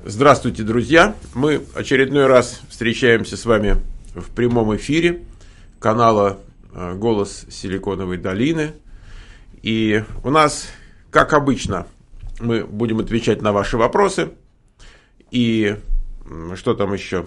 Здравствуйте, друзья! Мы очередной раз встречаемся с вами в прямом эфире канала «Голос Силиконовой долины». И у нас, как обычно, мы будем отвечать на ваши вопросы. И что там еще?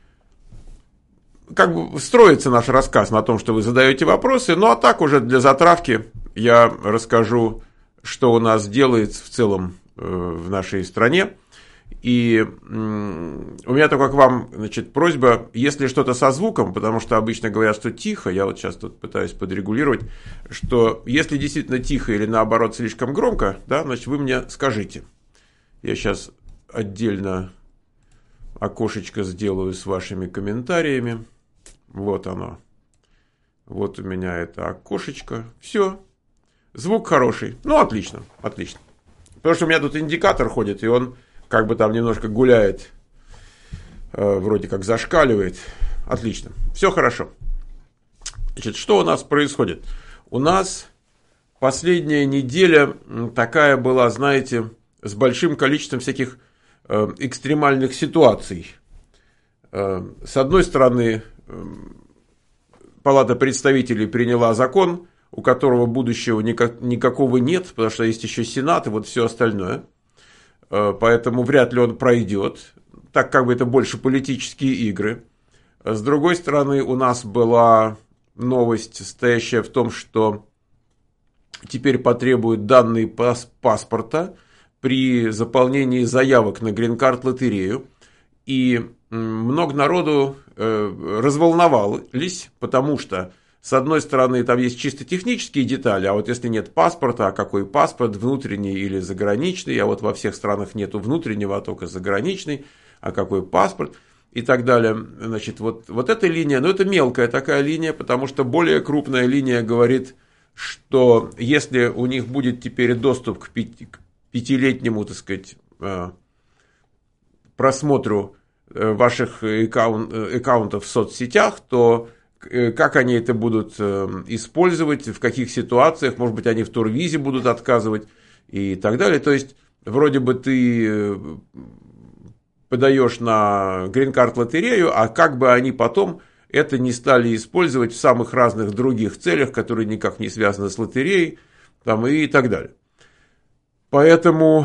Как бы строится наш рассказ на том, что вы задаете вопросы. Ну а так уже для затравки я расскажу, что у нас делается в целом в нашей стране. И у меня только к вам, просьба, если что-то со звуком, потому что обычно говорят, что тихо, я вот сейчас тут пытаюсь подрегулировать, что если действительно тихо или наоборот слишком громко, да, значит вы мне скажите. Я сейчас отдельно окошечко сделаю с вашими комментариями. Вот оно. Вот у меня это окошечко. Все. Звук хороший. Ну, отлично, отлично. Потому что у меня тут индикатор ходит, и он как бы там немножко гуляет, вроде как зашкаливает. Отлично. Все хорошо. Значит, что у нас происходит? У нас последняя неделя такая была, знаете, с большим количеством всяких экстремальных ситуаций. С одной стороны, Палата представителей приняла закон, у которого будущего никакого нет, потому что есть еще Сенат и вот все остальное. Поэтому вряд ли он пройдет, так как бы это больше политические игры. С другой стороны, у нас была новость, состоящая в том, что теперь потребуют данные паспорта при заполнении заявок на грин-карт-лотерею. И много народу разволновались, потому что, с одной стороны, там есть чисто технические детали, а вот если нет паспорта, а какой паспорт, внутренний или заграничный, а вот во всех странах нету внутреннего, а только заграничный, а какой паспорт и так далее. Значит, вот эта линия, но это мелкая такая линия, потому что более крупная линия говорит, что если у них будет теперь доступ к пятилетнему, так сказать, просмотру ваших аккаунтов в соцсетях, то как они это будут использовать, в каких ситуациях, может быть, они в турвизе будут отказывать и так далее. То есть, вроде бы ты подаешь на грин-карт-лотерею, а как бы они потом это не стали использовать в самых разных других целях, которые никак не связаны с лотереей, там, и так далее. Поэтому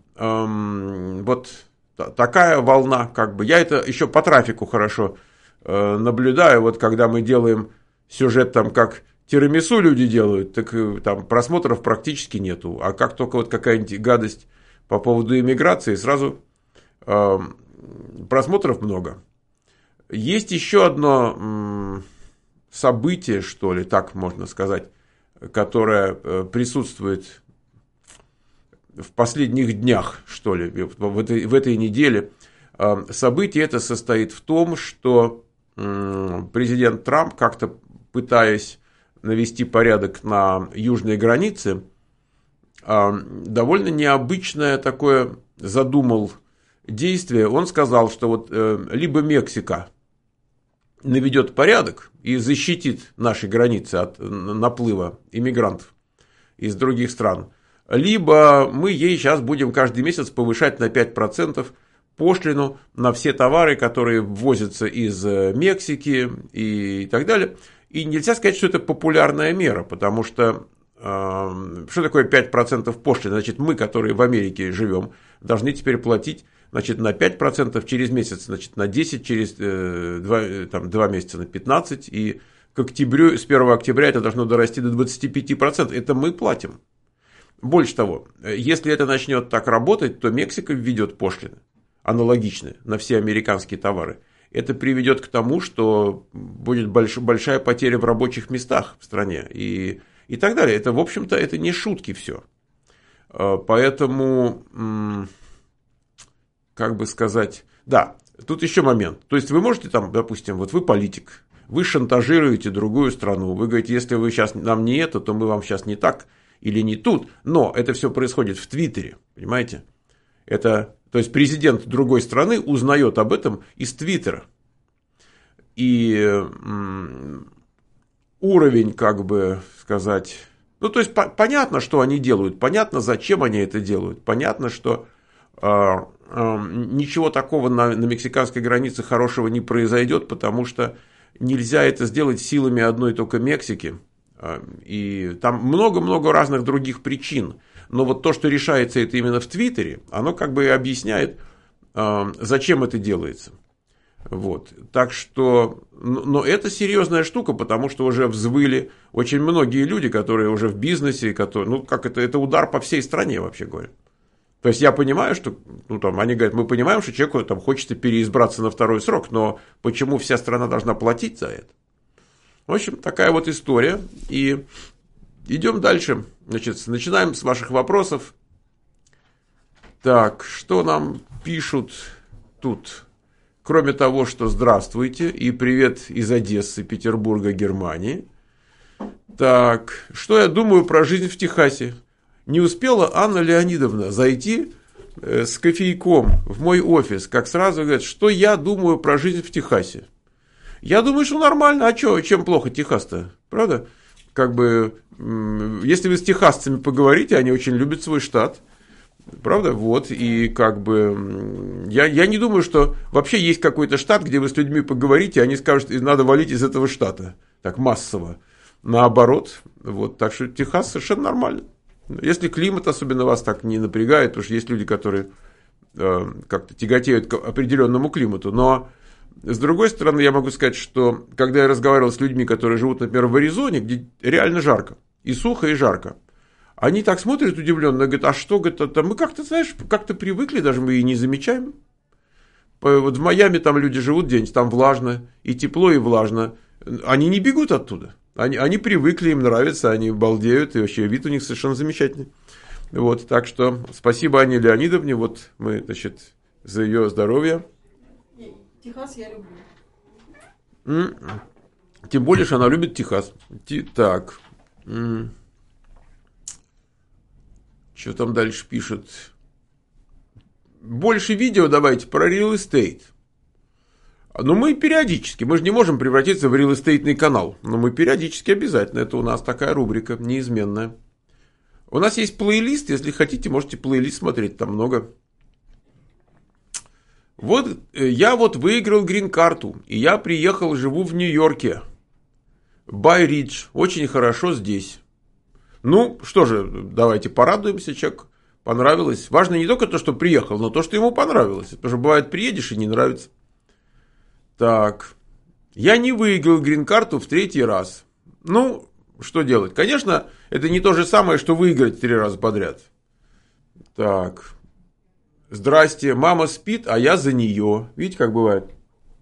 вот такая волна, как бы, я это еще по трафику хорошо наблюдаю, вот когда мы делаем сюжет там, как тирамису люди делают, так там просмотров практически нету, а как только вот какая-нибудь гадость по поводу иммиграции, сразу просмотров много. Есть еще одно событие, что ли, так можно сказать, которое присутствует в последних днях, что ли, в этой неделе. Событие это состоит в том, что президент Трамп, как-то пытаясь навести порядок на южной границе, довольно необычное такое задумал действие. Он сказал, что вот либо Мексика наведет порядок и защитит наши границы от наплыва иммигрантов из других стран, либо мы ей сейчас будем каждый месяц повышать на 5% пошлину на все товары, которые ввозятся из Мексики и так далее. И нельзя сказать, что это популярная мера, потому что что такое 5% пошлины? Значит, мы, которые в Америке живем, должны теперь платить, значит, на 5% через месяц, значит, на 10, через 2 месяца на 15, и к октябрю, с 1 октября это должно дорасти до 25%. Это мы платим. Больше того, если это начнет так работать, то Мексика введет пошлины аналогичные на все американские товары. Это приведет к тому, что будет большая потеря в рабочих местах в стране и так далее. Это, в общем-то, это не шутки все. Поэтому, как бы сказать, да, тут еще момент. То есть вы можете там, допустим, вот вы политик, вы шантажируете другую страну, вы говорите, если вы сейчас нам не это, то мы вам сейчас не так или не тут. Но это все происходит в Твиттере, понимаете? Это, то есть президент другой страны узнает об этом из Твиттера. И уровень, как бы сказать, ну, то есть понятно, что они делают, понятно, зачем они это делают, понятно, что ничего такого на мексиканской границе хорошего не произойдет, потому что нельзя это сделать силами одной только Мексики. И там много-много разных других причин. Но вот то, что решается это именно в Твиттере, оно как бы объясняет, зачем это делается. Вот. Так что, но это серьезная штука, потому что уже взвыли очень многие люди, которые уже в бизнесе, которые, ну, как это удар по всей стране, вообще говоря. То есть я понимаю, что, ну, там, они говорят, мы понимаем, что человеку там хочется переизбраться на второй срок, но почему вся страна должна платить за это? В общем, такая вот история. И идем дальше. Значит, начинаем с ваших вопросов. Так, что нам пишут тут? Кроме того, что здравствуйте и привет из Одессы, Петербурга, Германии. Так, что я думаю про жизнь в Техасе? Не успела Анна Леонидовна зайти с кофейком в мой офис, как сразу говорит, что я думаю про жизнь в Техасе. Я думаю, что нормально. А что, чем плохо Техас-то? Правда? Как бы, если вы с техасцами поговорите, они очень любят свой штат. Правда? Вот. И как бы я не думаю, что вообще есть какой-то штат, где вы с людьми поговорите, и они скажут, надо валить из этого штата. Так массово. Наоборот. Вот. Так что Техас совершенно нормально. Если климат особенно вас так не напрягает, потому что есть люди, которые как-то тяготеют к определенному климату. Но с другой стороны, я могу сказать, что когда я разговаривал с людьми, которые живут, например, в Аризоне, где реально жарко, и сухо, и жарко, они так смотрят удивленно, говорят, а что, говорят, это мы как-то, знаешь, как-то привыкли, даже мы и не замечаем. Вот в Майами там люди живут день, там влажно, и тепло, и влажно. Они не бегут оттуда. Они привыкли, им нравится, они балдеют, и вообще вид у них совершенно замечательный. Вот, так что спасибо Анне Леонидовне, вот мы, значит, за ее здоровье. Техас я люблю. Тем более, что она любит Техас. Так. Что там дальше пишут? Больше видео давайте про real estate. Но мы периодически, мы же не можем превратиться в реал-эстейтный канал, но мы периодически обязательно, это у нас такая рубрика неизменная. У нас есть плейлист, если хотите, можете плейлист смотреть, там много. Вот я вот выиграл грин-карту, и я приехал, живу в Нью-Йорке. Бай-Ридж, очень хорошо здесь. Ну, что же, давайте порадуемся, человек понравилось. Важно не только то, что приехал, но то, что ему понравилось. Потому что бывает, приедешь и не нравится. Так, я не выиграл грин-карту в 3-й раз. Ну, что делать? Конечно, это не то же самое, что выиграть 3 раза подряд. Так, здрасте, мама спит, а я за нее. Видите, как бывает?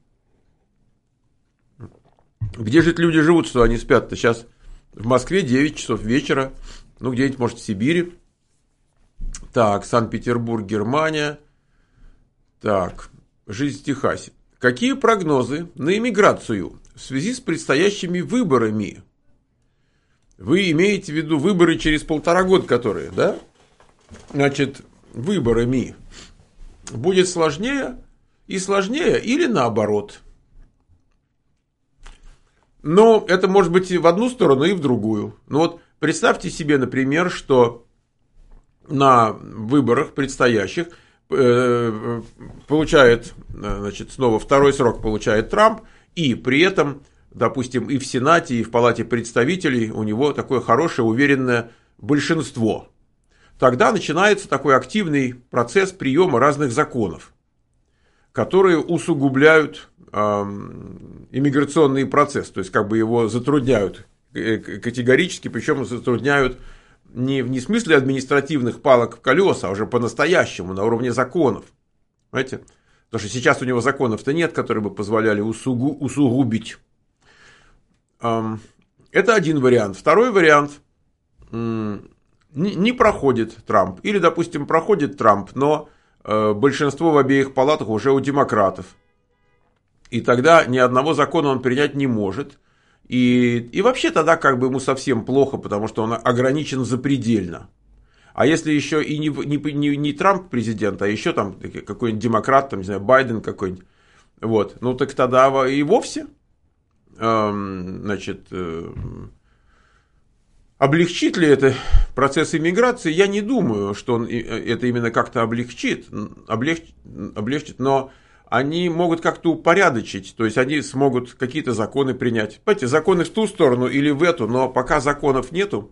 Где же люди живут, что они спят-то? Сейчас в Москве 9 часов вечера. Ну, где-нибудь, может, в Сибири. Так, Санкт-Петербург, Германия. Так, жизнь в Техасе. Какие прогнозы на иммиграцию в связи с предстоящими выборами? Вы имеете в виду выборы через 1,5 года, которые, да? Значит, выборами. Будет сложнее и сложнее или наоборот? Но это может быть и в одну сторону, и в другую. Ну вот представьте себе, например, что на выборах предстоящих получает, значит, снова 2-й срок получает Трамп, и при этом, допустим, и в Сенате, и в Палате представителей у него такое хорошее, уверенное большинство. Тогда начинается такой активный процесс приема разных законов, которые усугубляют иммиграционный процесс, то есть как бы его затрудняют категорически, причем затрудняют не в смысле административных палок в колеса, а уже по-настоящему, на уровне законов. Понимаете? Потому что сейчас у него законов-то нет, которые бы позволяли усугубить. Это один вариант. Второй вариант. Не проходит Трамп. Или, допустим, проходит Трамп, но большинство в обеих палатах уже у демократов. И тогда ни одного закона он принять не может. И вообще тогда как бы ему совсем плохо, потому что он ограничен запредельно. А если еще и не Трамп президент, а еще там какой-нибудь демократ, там, не знаю, Байден какой-нибудь, вот, ну так тогда и вовсе, значит, Облегчит ли это процесс иммиграции? Я не думаю, что он это именно как-то облегчит, но они могут как-то упорядочить, то есть они смогут какие-то законы принять. Понимаете, законы в ту сторону или в эту, но пока законов нету,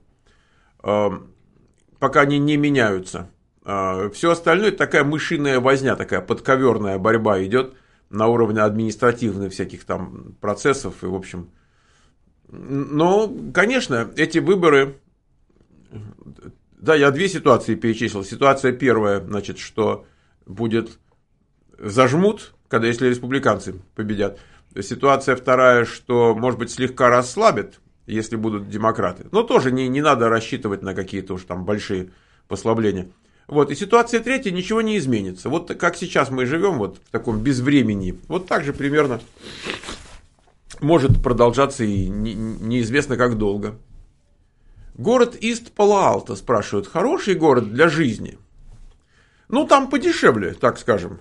пока они не меняются, все остальное это такая мышиная возня, такая подковерная борьба идет на уровне административных всяких там процессов и в общем. Но, конечно, эти выборы, да, я две ситуации перечислил. Ситуация первая, значит, что будет зажмут, когда если республиканцы победят. Ситуация вторая, что, может быть, слегка расслабят, если будут демократы. Но тоже не надо рассчитывать на какие-то уж там большие послабления. Вот. И ситуация третья, ничего не изменится. Вот как сейчас мы живем вот в таком безвремени, вот так же примерно может продолжаться и неизвестно как долго. Город Ист-Пало-Алто, спрашивают, хороший город для жизни? Ну, там подешевле, так скажем.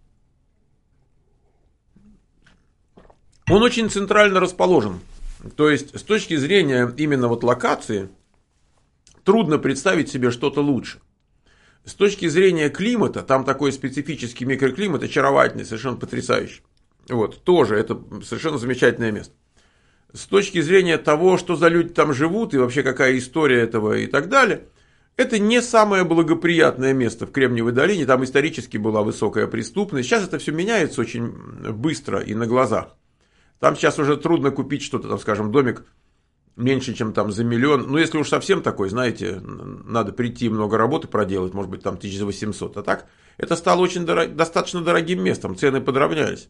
Он очень центрально расположен. То есть, с точки зрения именно вот локации, трудно представить себе что-то лучше. С точки зрения климата, там такой специфический микроклимат, очаровательный, совершенно потрясающий. Вот, тоже это совершенно замечательное место. С точки зрения того, что за люди там живут и вообще какая история этого и так далее, это не самое благоприятное место в Кремниевой долине, там исторически была высокая преступность. Сейчас это все меняется очень быстро и на глазах. Там сейчас уже трудно купить что-то, там, скажем, домик меньше, чем там за миллион. Ну, если уж совсем такой, знаете, надо прийти много работы проделать, может быть, там 1800. А так, это стало очень достаточно дорогим местом, цены подравнялись.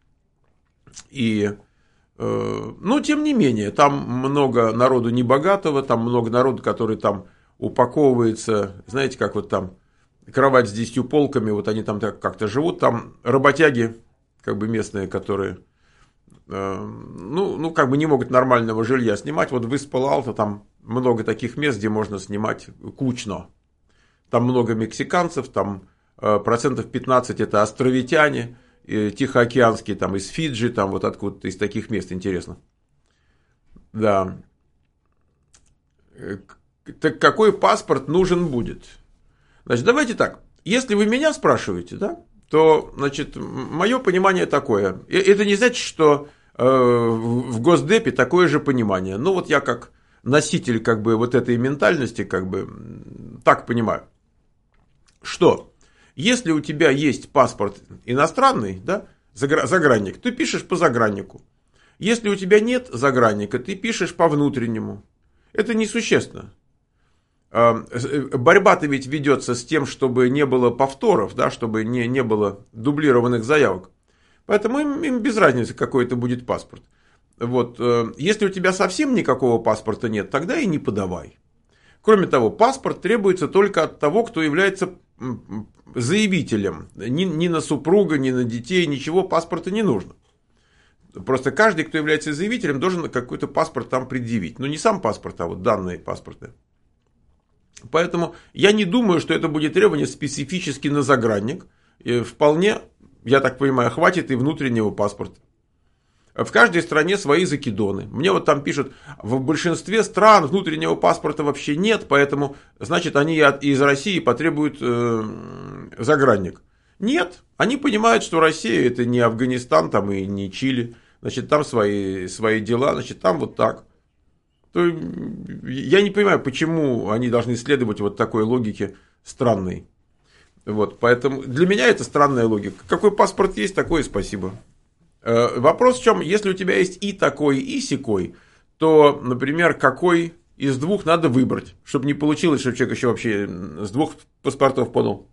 И, ну, тем не менее, там много народу небогатого, там много народу, который там упаковывается, знаете, как вот там кровать с 10 полками, вот они там как-то живут, там работяги, как бы местные, которые, ну, как бы не могут нормального жилья снимать. Вот в Ист-Пало-Алто там много таких мест, где можно снимать кучно. Там много мексиканцев, там процентов 15 это островитяне, тихоокеанские, там из Фиджи, там вот откуда-то из таких мест, интересно. Да. Так какой паспорт нужен будет? Значит, давайте так. Если вы меня спрашиваете, да, то, значит, мое понимание такое. Это не значит, что в Госдепе такое же понимание. Ну, вот я как носитель, как бы, вот этой ментальности, как бы, так понимаю. Что? Если у тебя есть паспорт иностранный, да, загранник, ты пишешь по заграннику. Если у тебя нет загранника, ты пишешь по внутреннему. Это несущественно. Борьба-то ведь ведется с тем, чтобы не было повторов, да, чтобы не было дублированных заявок. Поэтому им без разницы, какой это будет паспорт. Вот. Если у тебя совсем никакого паспорта нет, тогда и не подавай. Кроме того, паспорт требуется только от того, кто является заявителем. Ни на супруга, ни на детей, ничего паспорта не нужно. Просто каждый, кто является заявителем, должен какой-то паспорт там предъявить. Ну, не сам паспорт, а вот данные паспорта. Поэтому я не думаю, что это будет требование специфически на загранник. И вполне, я так понимаю, хватит и внутреннего паспорта. В каждой стране свои закидоны. Мне вот там пишут, в большинстве стран внутреннего паспорта вообще нет, поэтому, значит, они из России потребуют загранник. Нет, они понимают, что Россия это не Афганистан там, и не Чили. Значит, там свои дела, значит, там вот так. То я не понимаю, почему они должны следовать вот такой логике странной. Вот, поэтому для меня это странная логика. Какой паспорт есть, такой и спасибо. Вопрос в чем, если у тебя есть и такой, и сякой, то, например, какой из двух надо выбрать, чтобы не получилось, чтобы человек еще вообще с двух паспортов подал.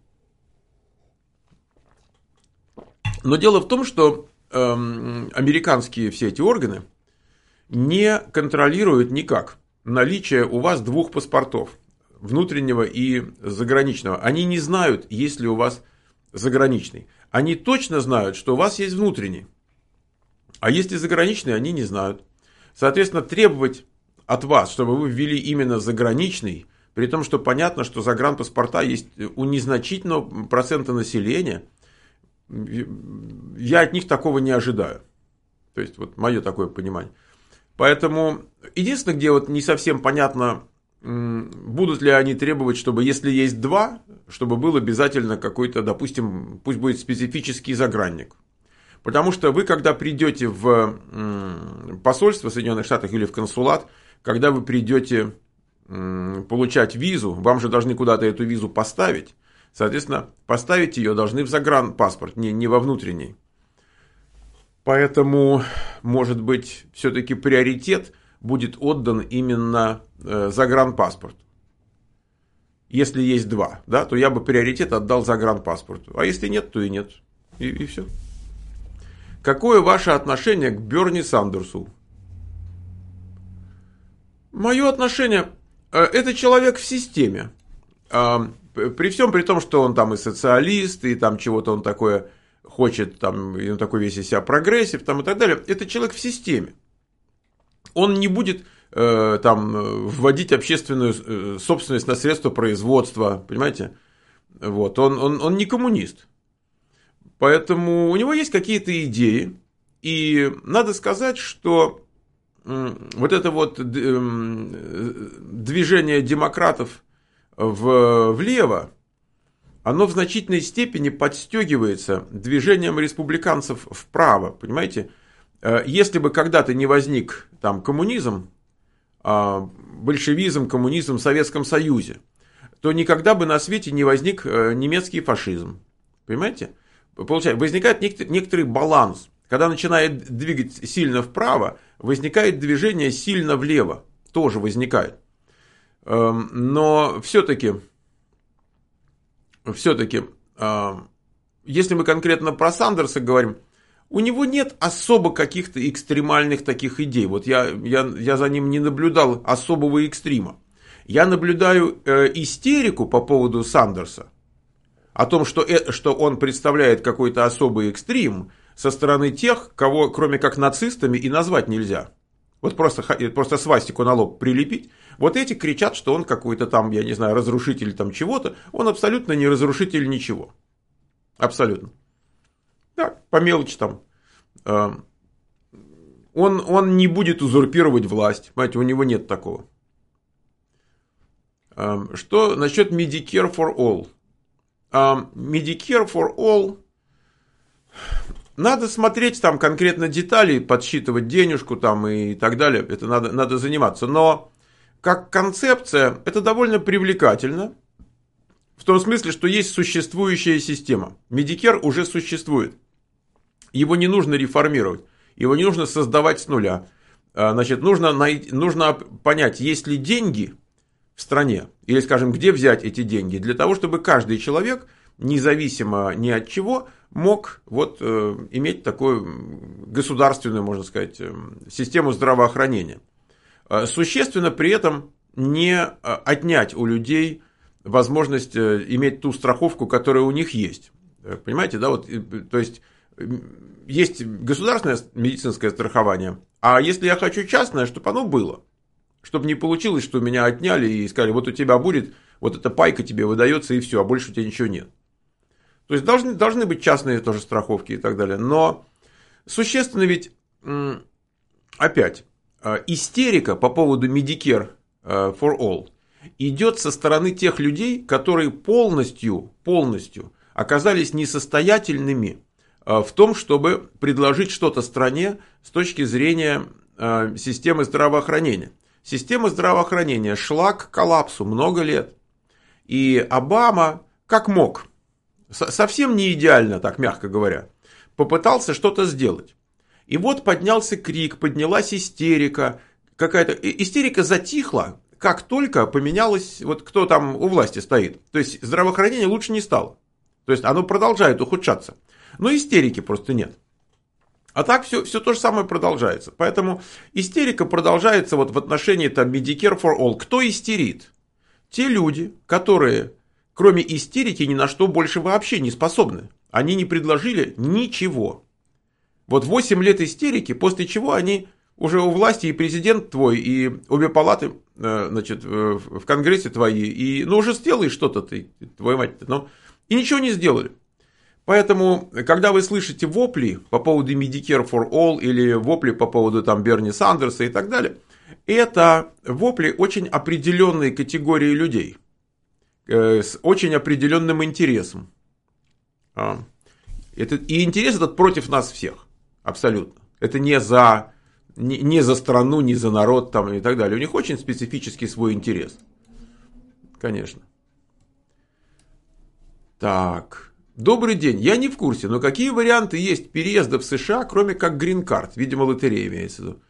Но дело в том, что американские все эти органы не контролируют никак наличие у вас двух паспортов, внутреннего и заграничного. Они не знают, есть ли у вас заграничный. Они точно знают, что у вас есть внутренний. А если заграничный, они не знают. Соответственно, требовать от вас, чтобы вы ввели именно заграничный, при том, что понятно, что загранпаспорта есть у незначительного процента населения, я от них такого не ожидаю. То есть, вот мое такое понимание. Поэтому, единственное, где вот не совсем понятно, будут ли они требовать, чтобы если есть два, чтобы был обязательно какой-то, допустим, пусть будет специфический загранник. Потому что вы, когда придете в посольство Соединенных Штатов или в консулат, когда вы придете получать визу, вам же должны куда-то эту визу поставить. Соответственно, поставить ее должны в загранпаспорт, не во внутренний. Поэтому, может быть, все-таки приоритет будет отдан именно загранпаспорту. Если есть два, да, то я бы приоритет отдал загранпаспорту. А если нет, то и нет. И все. Какое ваше отношение к Берни Сандерсу? Мое отношение, это человек в системе. При всем при том, что он там и социалист, и там чего-то он такое хочет, там, и он такой весь из себя прогрессив, там, и так далее. Это человек в системе. Он не будет там вводить общественную собственность на средства производства, понимаете? Вот. Он не коммунист. Поэтому у него есть какие-то идеи. И надо сказать, что вот это вот движение демократов влево, оно в значительной степени подстегивается движением республиканцев вправо, понимаете? Если бы когда-то не возник там коммунизм, большевизм, коммунизм в Советском Союзе, то никогда бы на свете не возник немецкий фашизм, понимаете? Получается, возникает некоторый баланс. Когда начинает двигать сильно вправо, возникает движение сильно влево, тоже возникает. Но все-таки, если мы конкретно про Сандерса говорим, у него нет особо каких-то экстремальных таких идей. Вот я за ним не наблюдал особого экстрима. Я наблюдаю истерику по поводу Сандерса, о том, что он представляет какой-то особый экстрим со стороны тех, кого кроме как нацистами и назвать нельзя. Вот просто свастику на лоб прилепить. Вот эти кричат, что он какой-то там, я не знаю, разрушитель там чего-то. Он абсолютно не разрушитель ничего. Абсолютно. Да, по мелочи там. Он не будет узурпировать власть. Понимаете, у него нет такого. Что насчет Medicare for All? Medicare for All... Надо смотреть там конкретно детали, подсчитывать денежку там и так далее. Это надо заниматься. Но как концепция это довольно привлекательно. В том смысле, что есть существующая система. Medicare уже существует. Его не нужно реформировать. Его не нужно создавать с нуля. Значит, нужно понять, есть ли деньги в стране. Или, скажем, где взять эти деньги. Для того, чтобы каждый человек, независимо ни от чего, мог вот иметь такую государственную, можно сказать, систему здравоохранения. Существенно при этом не отнять у людей возможность иметь ту страховку, которая у них есть. Понимаете, да, вот, то есть государственное медицинское страхование, а если я хочу частное, чтобы оно было. Чтобы не получилось, что меня отняли и сказали, вот у тебя будет, вот эта пайка тебе выдается и все, а больше у тебя ничего нет. То есть должны быть частные тоже страховки и так далее. Но существенно ведь, опять, истерика по поводу Medicare for All идет со стороны тех людей, которые полностью оказались несостоятельными в том, чтобы предложить что-то стране с точки зрения системы здравоохранения. Система здравоохранения шла к коллапсу много лет. И Обама, как мог, совсем не идеально, так мягко говоря, попытался что-то сделать. И вот поднялся крик, поднялась истерика. Какая-то истерика затихла, как только поменялось, вот кто там у власти стоит. То есть здравоохранение лучше не стало. То есть оно продолжает ухудшаться. Но истерики просто нет. А так все то же самое продолжается. Поэтому истерика продолжается вот в отношении там, Medicare for All. Кто истерит? Те люди, которые... кроме истерики, ни на что больше вообще не способны. Они не предложили ничего. Вот 8 лет истерики, после чего они уже у власти, и президент твой, и обе палаты, значит, в Конгрессе твои, и, ну, уже сделай что-то ты, твою мать, но и ничего не сделали. Поэтому, когда вы слышите вопли по поводу Medicare for All, или вопли по поводу там Берни Сандерса и так далее, Это вопли очень определенной категории людей, с очень определенным интересом. И интерес этот против нас всех, абсолютно. Это не за страну, не за народ там, и так далее. У них очень специфический свой интерес. Конечно. Так. Добрый день. Я не в курсе, но какие варианты есть переезда в США, кроме как грин-карт? Видимо, лотерея имеется в виду.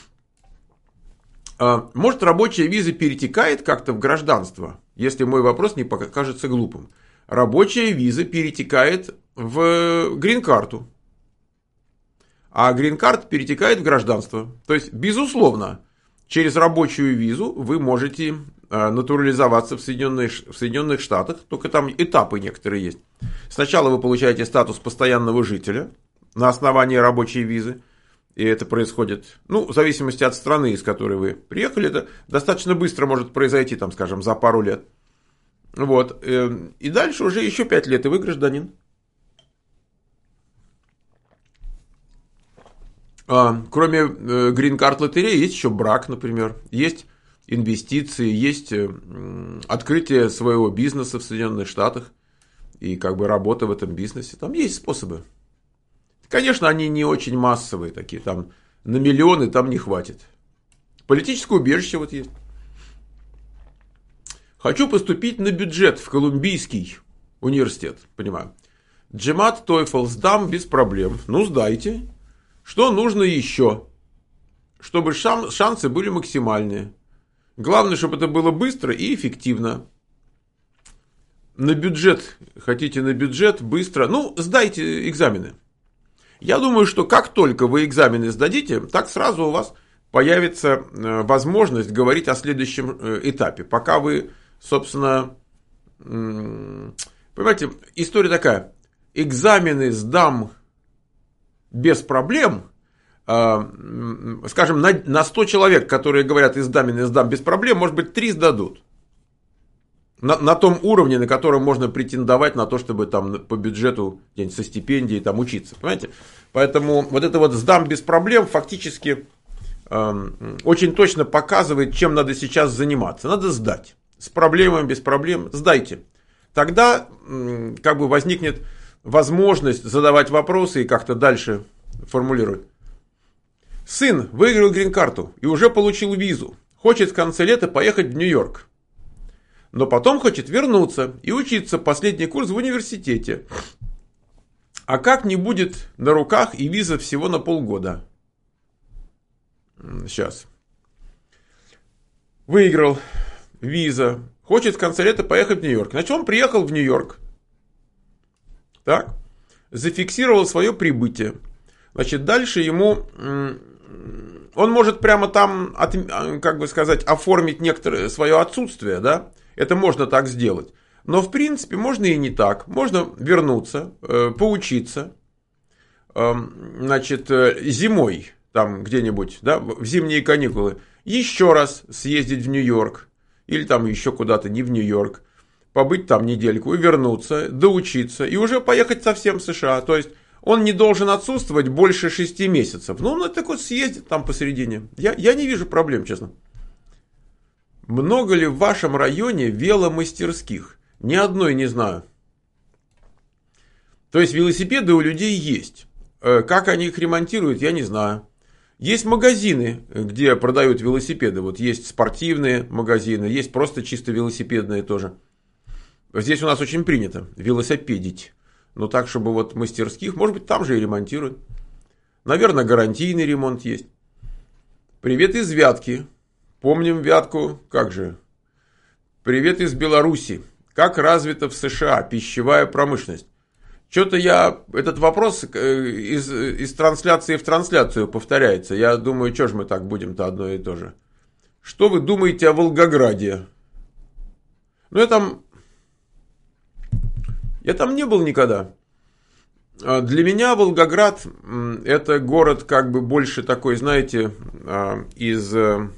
Может, рабочая виза перетекает как-то в гражданство? Если мой вопрос не покажется глупым. Рабочая виза перетекает в грин-карту. А грин-карт перетекает в гражданство. То есть, безусловно, через рабочую визу вы можете натурализоваться в Соединенных Штатах. Только там этапы некоторые есть. Сначала вы получаете статус постоянного жителя на основании рабочей визы. И это происходит, в зависимости от страны, из которой вы приехали, это достаточно быстро может произойти, там, скажем, за пару лет. Вот. И дальше уже еще 5 лет, и вы гражданин. Кроме грин-карт лотереи, есть еще брак, например. Есть инвестиции, есть открытие своего бизнеса в Соединенных Штатах. И как бы работа в этом бизнесе. Там есть способы. Конечно, они не очень массовые такие, там на миллионы там не хватит. Политическое убежище вот есть. Хочу поступить на бюджет в Колумбийский университет, понимаю. GMAT, TOEFL сдам без проблем. Сдайте. Что нужно еще? Чтобы шансы были максимальные. Главное, чтобы это было быстро и эффективно. На бюджет, хотите на бюджет, быстро. Сдайте экзамены. Я думаю, что как только вы экзамены сдадите, так сразу у вас появится возможность говорить о следующем этапе. Пока вы, собственно, понимаете, история такая. Экзамены сдам без проблем. Скажем, на 100 человек, которые говорят, экзамены сдам без проблем, может быть, 3 сдадут. На том уровне, на котором можно претендовать на то, чтобы там по бюджету где-нибудь со стипендией там учиться. Понимаете? Поэтому вот это вот сдам без проблем фактически очень точно показывает, чем надо сейчас заниматься. Надо сдать. С проблемами, без проблем. Сдайте. Тогда как бы возникнет возможность задавать вопросы и как-то дальше формулировать. Сын выиграл грин-карту и уже получил визу. Хочет в конце лета поехать в Нью-Йорк. Но потом хочет вернуться и учиться последний курс в университете. А как не будет на руках и виза всего на полгода? Сейчас. Выиграл виза. Хочет в конце лета поехать в Нью-Йорк. Значит, он приехал в Нью-Йорк. Так. Зафиксировал свое прибытие. Значит, дальше ему... Он может прямо там, как бы сказать, оформить некоторое свое отсутствие, да? Это можно так сделать. Но, в принципе, можно и не так. Можно вернуться, поучиться. Значит, зимой, там где-нибудь, да, в зимние каникулы, еще раз съездить в Нью-Йорк. Или там еще куда-то, не в Нью-Йорк. Побыть там недельку и вернуться, доучиться. И уже поехать совсем в США. То есть, он не должен отсутствовать больше 6 месяцев. Он так вот съездит там посередине. Я не вижу проблем, честно. Много ли в вашем районе веломастерских? Ни одной не знаю. То есть велосипеды у людей есть. Как они их ремонтируют, я не знаю. Есть магазины, где продают велосипеды. Вот есть спортивные магазины, есть просто чисто велосипедные тоже. Здесь у нас очень принято велосипедить. Но так, чтобы вот мастерских, может быть, там же и ремонтируют. Наверное, гарантийный ремонт есть. Привет из Вятки. Помним Вятку, как же. Привет из Беларуси. Как развита в США пищевая промышленность? Что-то этот вопрос из трансляции в трансляцию повторяется. Я думаю, что же мы так будем-то одно и то же. Что вы думаете о Волгограде? Я там не был никогда. Для меня Волгоград это город как бы больше такой, знаете, из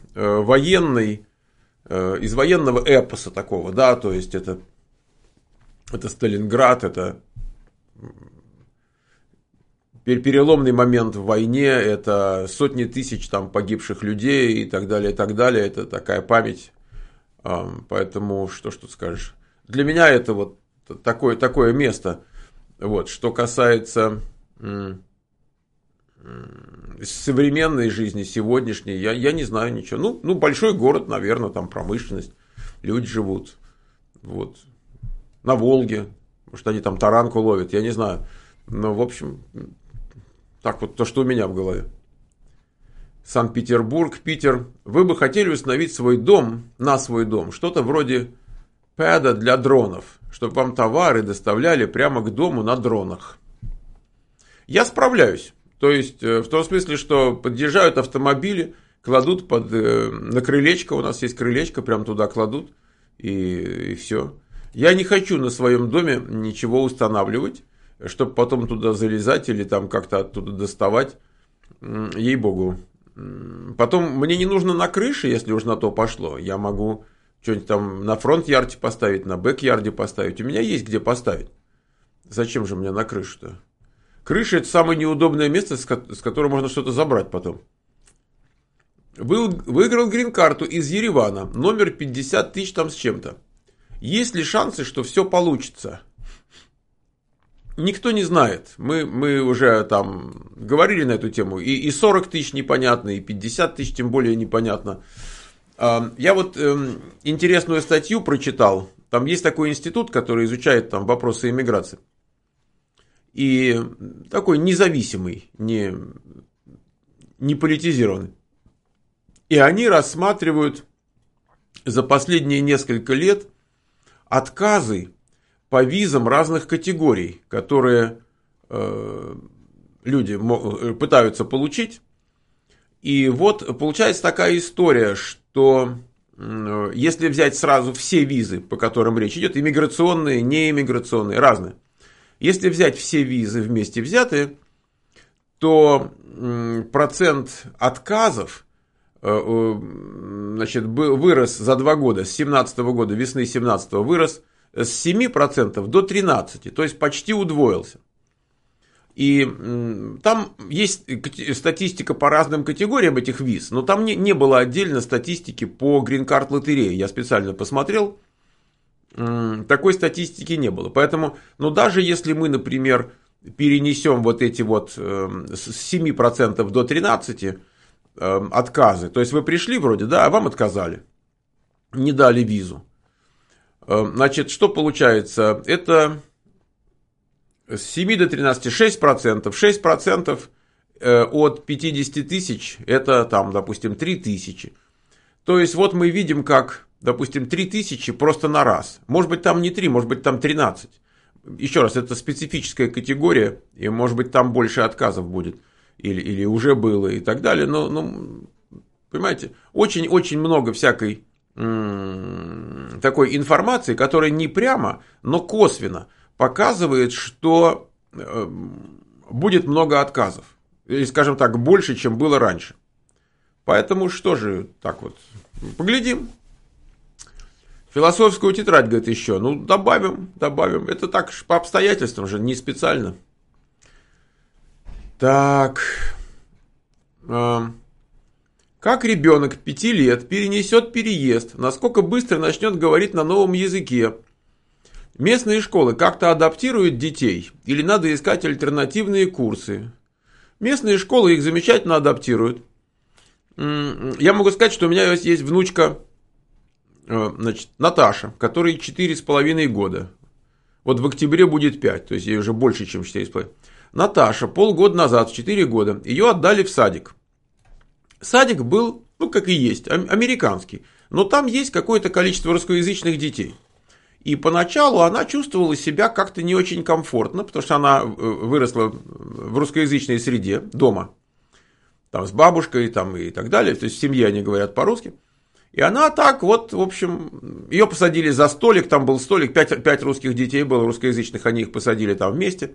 военного эпоса такого, да, то есть это Сталинград, это переломный момент в войне, это сотни тысяч там погибших людей и так далее, и так далее. Это такая память. Поэтому, что ж тут скажешь. Для меня это вот такое место. Вот. Что касается современной жизни, сегодняшней, я не знаю ничего. Ну, большой город, наверное, там промышленность, люди живут. Вот. На Волге. Может, они там таранку ловят, я не знаю. Но, в общем, так вот то, что у меня в голове. Санкт-Петербург, Питер. Вы бы хотели установить свой дом, что-то вроде пэда для дронов, чтобы вам товары доставляли прямо к дому на дронах. Я справляюсь. То есть, в том смысле, что подъезжают автомобили, кладут на крылечко, у нас есть крылечко, прям туда кладут, и все. Я не хочу на своем доме ничего устанавливать, чтобы потом туда залезать или там как-то оттуда доставать. Ей-богу. Потом мне не нужно на крыше, если уж на то пошло. Я могу что-нибудь там на фронт-ярде поставить, на бэк-ярде поставить. У меня есть где поставить. Зачем же мне на крышу-то? Крыша – это самое неудобное место, с которого можно что-то забрать потом. Выиграл грин-карту из Еревана, номер 50 тысяч там с чем-то. Есть ли шансы, что все получится? Никто не знает. Мы уже там говорили на эту тему. И 40 тысяч непонятно, и 50 тысяч тем более непонятно. Я вот интересную статью прочитал. Там есть такой институт, который изучает там вопросы иммиграции. И такой независимый, не политизированный. И они рассматривают за последние несколько лет отказы по визам разных категорий, которые люди пытаются получить. И вот получается такая история, что если взять сразу все визы, по которым речь идет, иммиграционные, неиммиграционные, разные. Если взять все визы вместе взятые, то процент отказов вырос за 2 года, с 2017 года, весны 2017 вырос с 7% до 13%, то есть почти удвоился. И там есть статистика по разным категориям этих виз, но там не было отдельно статистики по грин-карт лотерее. Я специально посмотрел, такой статистики не было. Поэтому, даже если мы, например, перенесем вот эти вот с 7% до 13% отказы, то есть вы пришли вроде, да, а вам отказали, не дали визу. Значит, что получается? Это с 7 до 13 6%. 6% от 50 тысяч, это там, допустим, 3 тысячи. То есть, вот мы видим, как, допустим, 3 тысячи просто на раз. Может быть, там не 3, может быть, там 13. Еще раз, это специфическая категория, и, может быть, там больше отказов будет. Или уже было, и так далее. Но понимаете, очень-очень много всякой такой информации, которая не прямо, но косвенно показывает, что будет много отказов. Или, скажем так, больше, чем было раньше. Поэтому что же так вот? Поглядим. Философскую тетрадь, говорит, еще. Добавим. Это так по обстоятельствам же, не специально. Так. Как ребенок 5 лет перенесет переезд? Насколько быстро начнет говорить на новом языке? Местные школы как-то адаптируют детей? Или надо искать альтернативные курсы? Местные школы их замечательно адаптируют. Я могу сказать, что у меня есть внучка, Наташа, которой 4,5 года. Вот в октябре будет 5, то есть ей уже больше, чем 4,5. Наташа полгода назад, в 4 года, ее отдали в садик. Садик был, как и есть, американский. Но там есть какое-то количество русскоязычных детей. И поначалу она чувствовала себя как-то не очень комфортно, потому что она выросла в русскоязычной среде, дома. Там с бабушкой там, и так далее. То есть в семье они говорят по-русски. И она так вот, в общем, ее посадили за столик. Там был столик, 5 русских детей было русскоязычных, они их посадили там вместе.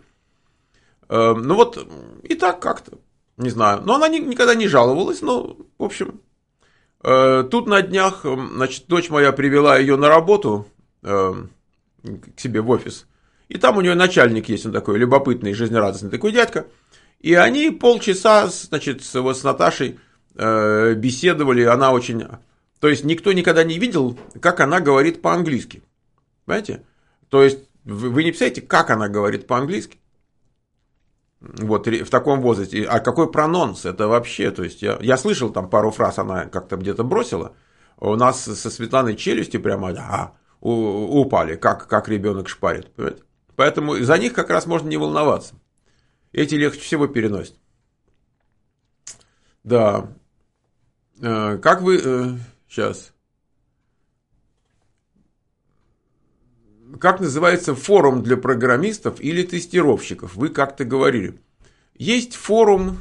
И так как-то. Не знаю, но она никогда не жаловалась, в общем, тут на днях, дочь моя привела ее на работу к себе в офис, и там у нее начальник есть, он такой любопытный, жизнерадостный такой дядька, И они полчаса, значит, вот с Наташей беседовали, она очень... То есть никто никогда не видел, как она говорит по-английски. Понимаете? То есть вы не представляете, как она говорит по-английски? Вот в таком возрасте. А какой прононс? Это вообще, то есть я слышал там пару фраз, она как-то где-то бросила. У нас со Светланой челюсти прямо упали, как ребенок шпарит. Понимаете? Поэтому за них как раз можно не волноваться. Эти легче всего переносят. Да. Как вы... Сейчас. Как называется форум для программистов или тестировщиков? Вы как-то говорили. Есть форум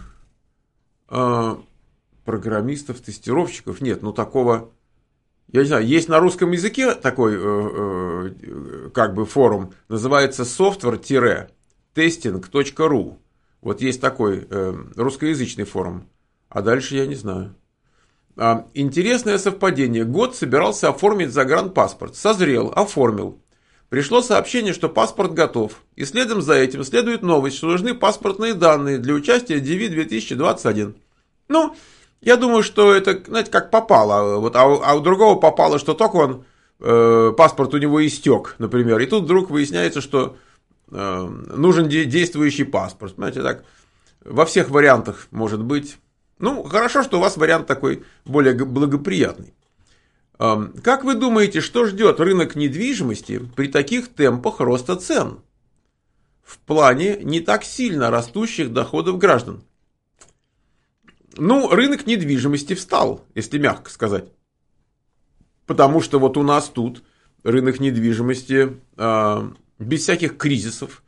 программистов, тестировщиков? Нет, ну такого... Я не знаю, есть на русском языке такой как бы форум, называется software-testing.ru. Вот есть такой русскоязычный форум. А дальше я не знаю. Интересное совпадение. Год собирался оформить загранпаспорт. Созрел, оформил. Пришло сообщение, что паспорт готов. И следом за этим следует новость, что нужны паспортные данные для участия в DV 2021. Ну, я думаю, что это, знаете, как попало. Вот, а у другого попало, что только он, паспорт у него истек, например. И тут вдруг выясняется, что нужен действующий паспорт. Понимаете, так во всех вариантах может быть. Ну, хорошо, что у вас вариант такой более благоприятный. Как вы думаете, что ждет рынок недвижимости при таких темпах роста цен? В плане не так сильно растущих доходов граждан. Ну, рынок недвижимости встал, если мягко сказать. Потому что вот у нас тут рынок недвижимости без всяких кризисов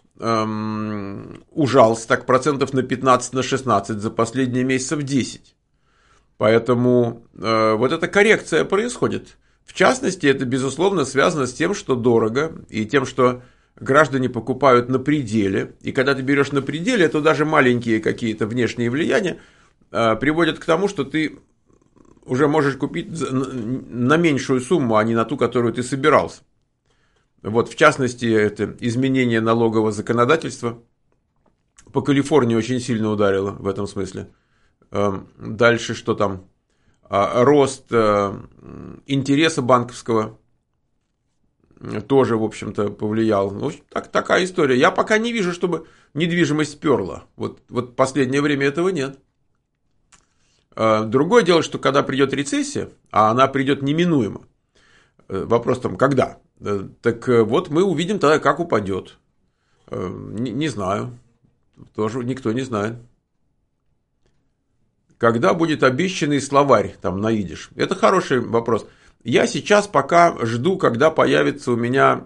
ужался так процентов на 15, на 16 за последние месяцев 10. Поэтому вот эта коррекция происходит. В частности, это, безусловно, связано с тем, что дорого, и тем, что граждане покупают на пределе. И когда ты берешь на пределе, то даже маленькие какие-то внешние влияния приводят к тому, что ты уже можешь купить на меньшую сумму, а не на ту, которую ты собирался. Вот, в частности, это изменение налогового законодательства по Калифорнии очень сильно ударило в этом смысле. Дальше что там? Рост интереса банковского тоже, в общем-то, повлиял. Ну, такая история. Я пока не вижу, чтобы недвижимость сперла. Вот в последнее время этого нет. Другое дело, что когда придет рецессия, а она придет неминуемо, вопрос там, когда? Так вот мы увидим тогда, как упадет. Не знаю. Тоже никто не знает. Когда будет обещанный словарь там на идиш? Это хороший вопрос. Я сейчас пока жду, когда появится у меня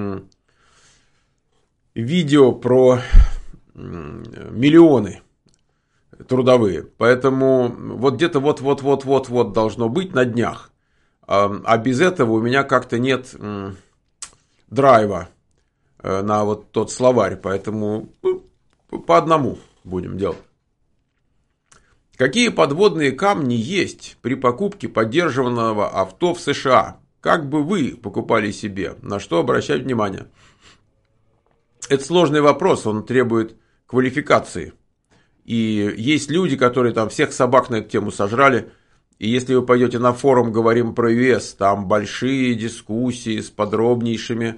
видео про миллионы трудовые. Поэтому вот где-то вот должно быть на днях. А без этого у меня как-то нет драйва на вот тот словарь. Поэтому по одному будем делать. Какие подводные камни есть при покупке поддержанного авто в США? Как бы вы покупали себе? На что обращать внимание? Это сложный вопрос, он требует квалификации. И есть люди, которые там всех собак на эту тему сожрали. И если вы пойдете на форум «Говорим про ЮС», там большие дискуссии с подробнейшими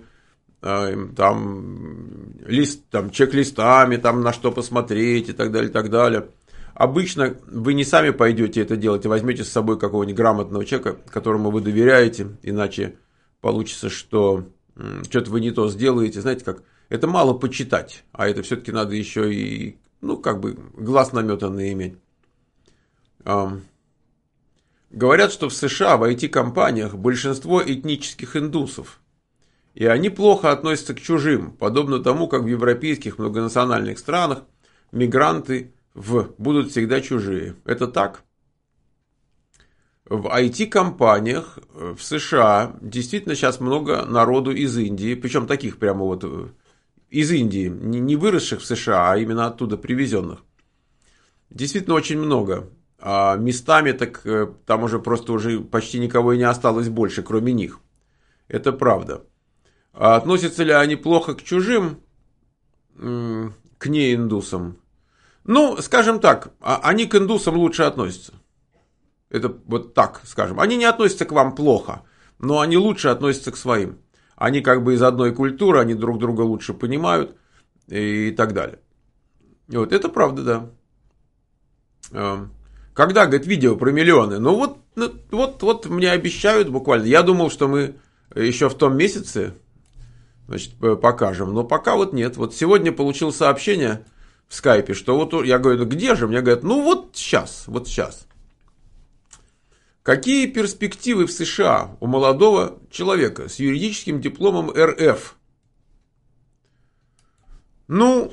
там чек-листами, там на что посмотреть и так далее, и так далее. Обычно вы не сами пойдете это делать, а возьмете с собой какого-нибудь грамотного человека, которому вы доверяете, иначе получится, что что-то вы не то сделаете. Знаете как, это мало почитать, а это все-таки надо еще и, ну, как бы глаз наметанный иметь. Говорят, что в США в IT-компаниях большинство этнических индусов, и они плохо относятся к чужим, подобно тому, как в европейских многонациональных странах мигранты будут всегда чужие. Это так? В IT-компаниях в США действительно сейчас много народу из Индии, причем таких прямо вот из Индии, не выросших в США, а именно оттуда привезенных. Действительно очень много. А местами так там уже просто уже почти никого и не осталось больше, кроме них. Это правда. А относятся ли они плохо к чужим, к неиндусам? Ну, скажем так, они к индусам лучше относятся. Это вот так скажем. Они не относятся к вам плохо, но они лучше относятся к своим. Они как бы из одной культуры, они друг друга лучше понимают и так далее. И вот это правда, да. Когда, говорит, видео про миллионы? Ну вот мне обещают буквально. Я думал, что мы еще в том месяце, значит, покажем. Но пока вот нет. Вот сегодня получил сообщение в скайпе, что вот я говорю, ну где же? Мне говорят, ну вот сейчас. Какие перспективы в США у молодого человека с юридическим дипломом РФ? Ну,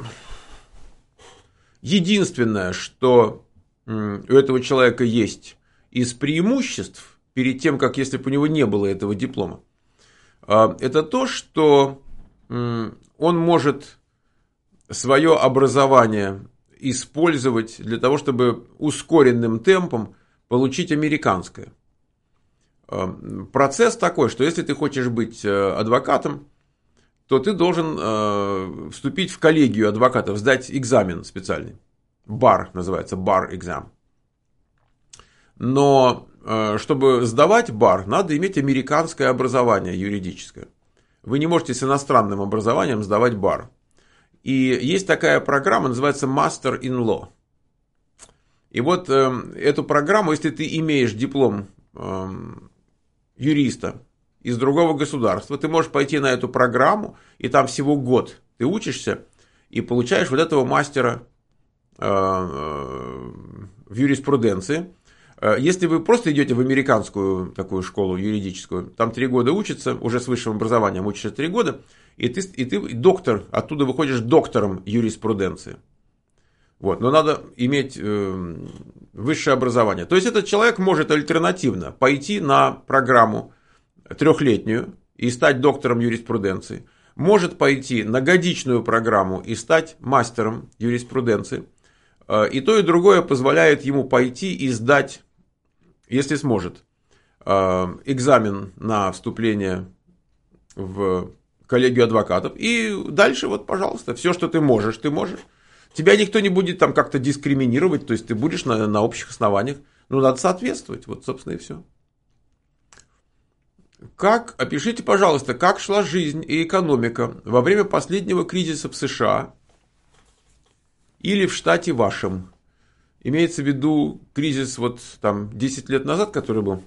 единственное, что у этого человека есть из преимуществ, перед тем, как если бы у него не было этого диплома, это то, что он может свое образование использовать для того, чтобы ускоренным темпом получить американское. Процесс такой, что если ты хочешь быть адвокатом, то ты должен вступить в коллегию адвокатов, сдать экзамен специальный. Бар называется, бар экзамен. Но чтобы сдавать бар, надо иметь американское образование юридическое. Вы не можете с иностранным образованием сдавать бар. И есть такая программа, называется Master in Law. И вот эту программу, если ты имеешь диплом юриста из другого государства, ты можешь пойти на эту программу, и там всего год ты учишься и получаешь вот этого мастера в юриспруденции. Если вы просто идете в американскую такую школу юридическую, там 3 года учатся, уже с высшим образованием учишься 3 года, и ты доктор, оттуда выходишь доктором юриспруденции. Вот, но надо иметь высшее образование. То есть этот человек может альтернативно пойти на программу 3-летнюю и стать доктором юриспруденции. Может пойти на годичную программу и стать мастером юриспруденции. И то, и другое позволяет ему пойти и сдать, если сможет, экзамен на вступление в коллегию адвокатов. И дальше, вот, пожалуйста, все, что ты можешь, ты можешь. Тебя никто не будет там как-то дискриминировать, то есть ты будешь на общих основаниях. Ну, надо соответствовать, вот, собственно, и все. Опишите, пожалуйста, как шла жизнь и экономика во время последнего кризиса в США или в штате вашем. Имеется в виду кризис вот там 10 лет назад, который был.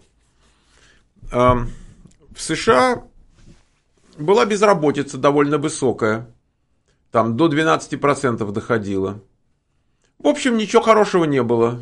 В США была безработица довольно высокая. Там до 12% доходило. В общем, ничего хорошего не было.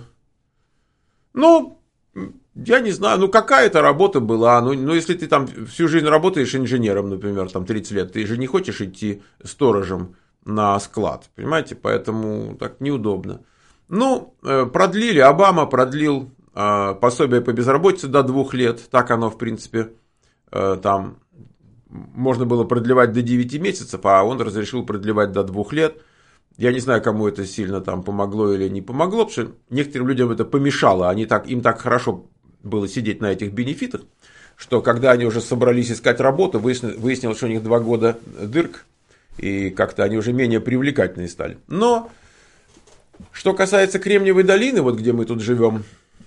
Ну, я не знаю, ну какая-то работа была. Ну, если ты там всю жизнь работаешь инженером, например, там 30 лет, ты же не хочешь идти сторожем на склад, понимаете? Поэтому так неудобно. Ну, Обама продлил пособие по безработице до 2 лет. Так оно, в принципе, там можно было продлевать до 9 месяцев, а он разрешил продлевать до 2 лет. Я не знаю, кому это сильно там помогло или не помогло, потому что некоторым людям это помешало. Им так хорошо было сидеть на этих бенефитах, что когда они уже собрались искать работу, выяснилось, что у них 2 года дырк, и как-то они уже менее привлекательные стали. Но что касается Кремниевой долины, вот где мы тут живем,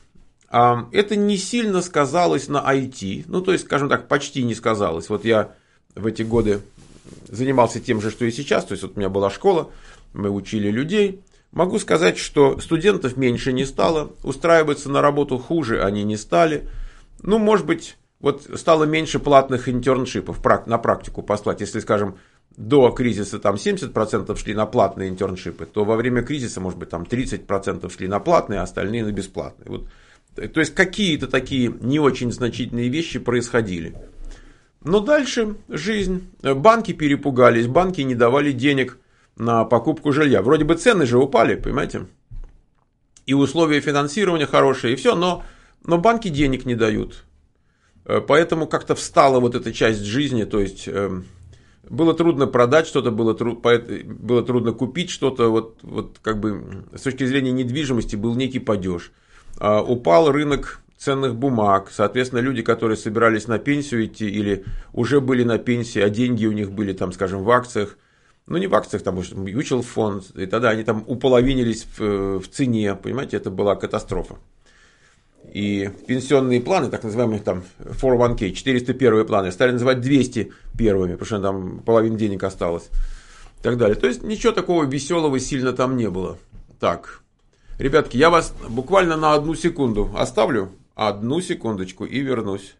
это не сильно сказалось на IT. Ну, то есть, скажем так, почти не сказалось. Вот я в эти годы занимался тем же, что и сейчас. То есть, вот у меня была школа, мы учили людей. Могу сказать, что студентов меньше не стало, устраиваться на работу хуже они не стали. Ну, может быть, вот стало меньше платных интерншипов на практику послать. Если, скажем, до кризиса там 70% шли на платные интерншипы, то во время кризиса, может быть, там 30% шли на платные, а остальные на бесплатные. Вот. То есть, какие-то такие не очень значительные вещи происходили. Но дальше жизнь. Банки перепугались, банки не давали денег на покупку жилья. Вроде бы цены же упали, понимаете? И условия финансирования хорошие, и все, но банки денег не дают. Поэтому как-то встала вот эта часть жизни, то есть было трудно продать что-то, было трудно купить что-то, вот как бы с точки зрения недвижимости был некий падеж. Упал рынок ценных бумаг, соответственно, люди, которые собирались на пенсию идти или уже были на пенсии, а деньги у них были, там, скажем, в акциях, Ну, не в акциях, там, mutual фонд, и тогда они там уполовинились в цене, понимаете, это была катастрофа. И пенсионные планы, так называемые там 401k, 401 планы, стали называть 201, потому что там половина денег осталось. И так далее. То есть ничего такого веселого сильно там не было. Так, ребятки, я вас буквально на 1 секунду оставлю. 1 секундочку и вернусь.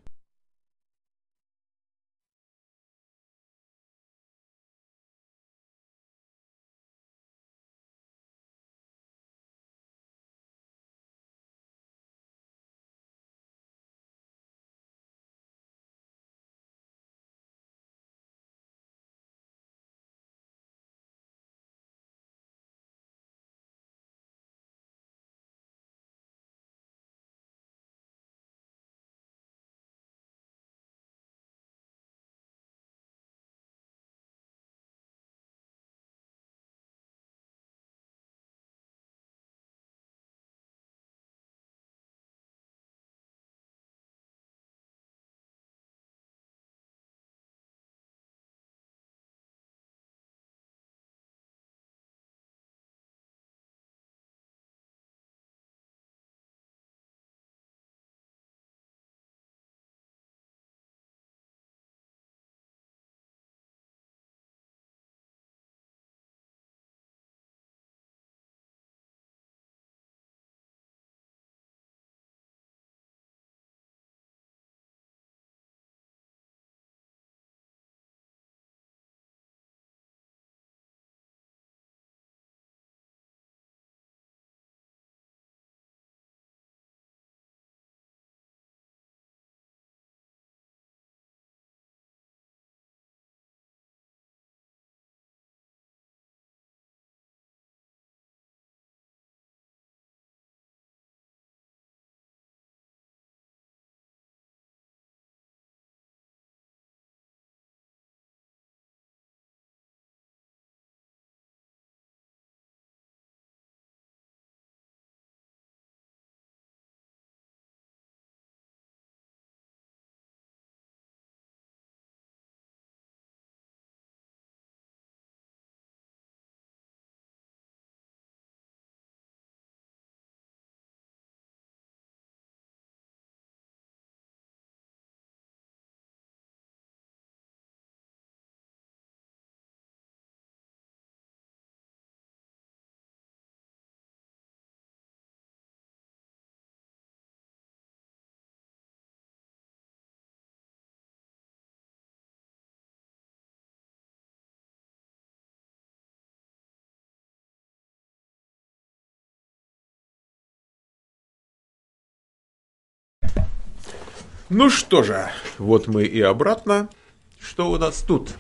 Ну что же, вот мы и обратно. Что у нас тут?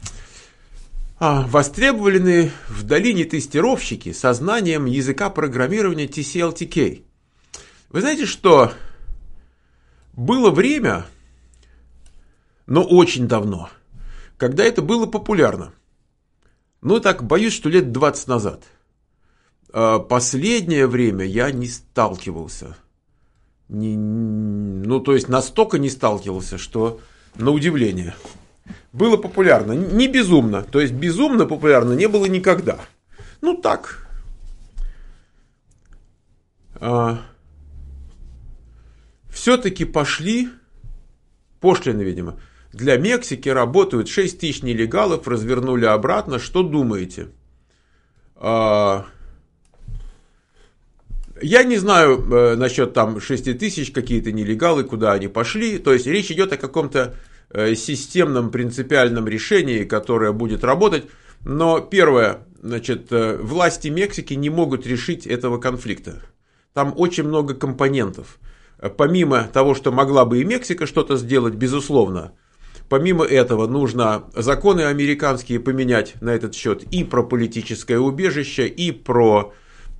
Востребованы в долине тестировщики со знанием языка программирования TCL/TK. Вы знаете, что было время, но очень давно, когда это было популярно. Ну, так, боюсь, что лет 20 назад. Последнее время я не сталкивался. То есть настолько не сталкивался, что на удивление. Было популярно, не безумно. То есть безумно популярно не было никогда. Ну так. Все-таки пошли пошлины, видимо. Для Мексики работают 6 тысяч нелегалов, развернули обратно. Что думаете? Я не знаю насчет там 6 тысяч, какие-то нелегалы, куда они пошли. То есть речь идет о каком-то системном принципиальном решении, которое будет работать. Но первое, власти Мексики не могут решить этого конфликта. Там очень много компонентов. Помимо того, что могла бы и Мексика что-то сделать, безусловно, помимо этого нужно законы американские поменять на этот счет и про политическое убежище, и про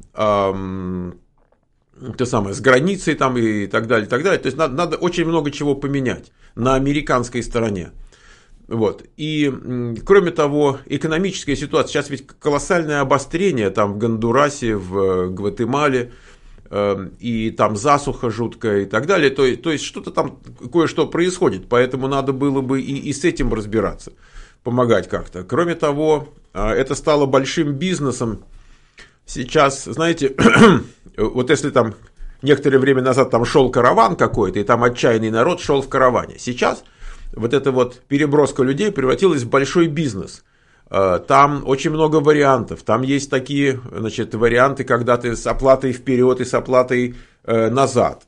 с границей там и так далее, и так далее. То есть надо очень много чего поменять на американской стороне. Вот. И, кроме того, экономическая ситуация. Сейчас ведь колоссальное обострение там в Гондурасе, в Гватемале, и там засуха жуткая и так далее. То есть что-то там, кое-что происходит. Поэтому надо было бы и с этим разбираться, помогать как-то. Кроме того, это стало большим бизнесом. Сейчас, знаете, вот если там некоторое время назад там шел караван какой-то, и там отчаянный народ шел в караване. Сейчас вот эта вот переброска людей превратилась в большой бизнес. Там очень много вариантов. Там есть такие, значит, варианты, когда ты с оплатой вперед и с оплатой назад.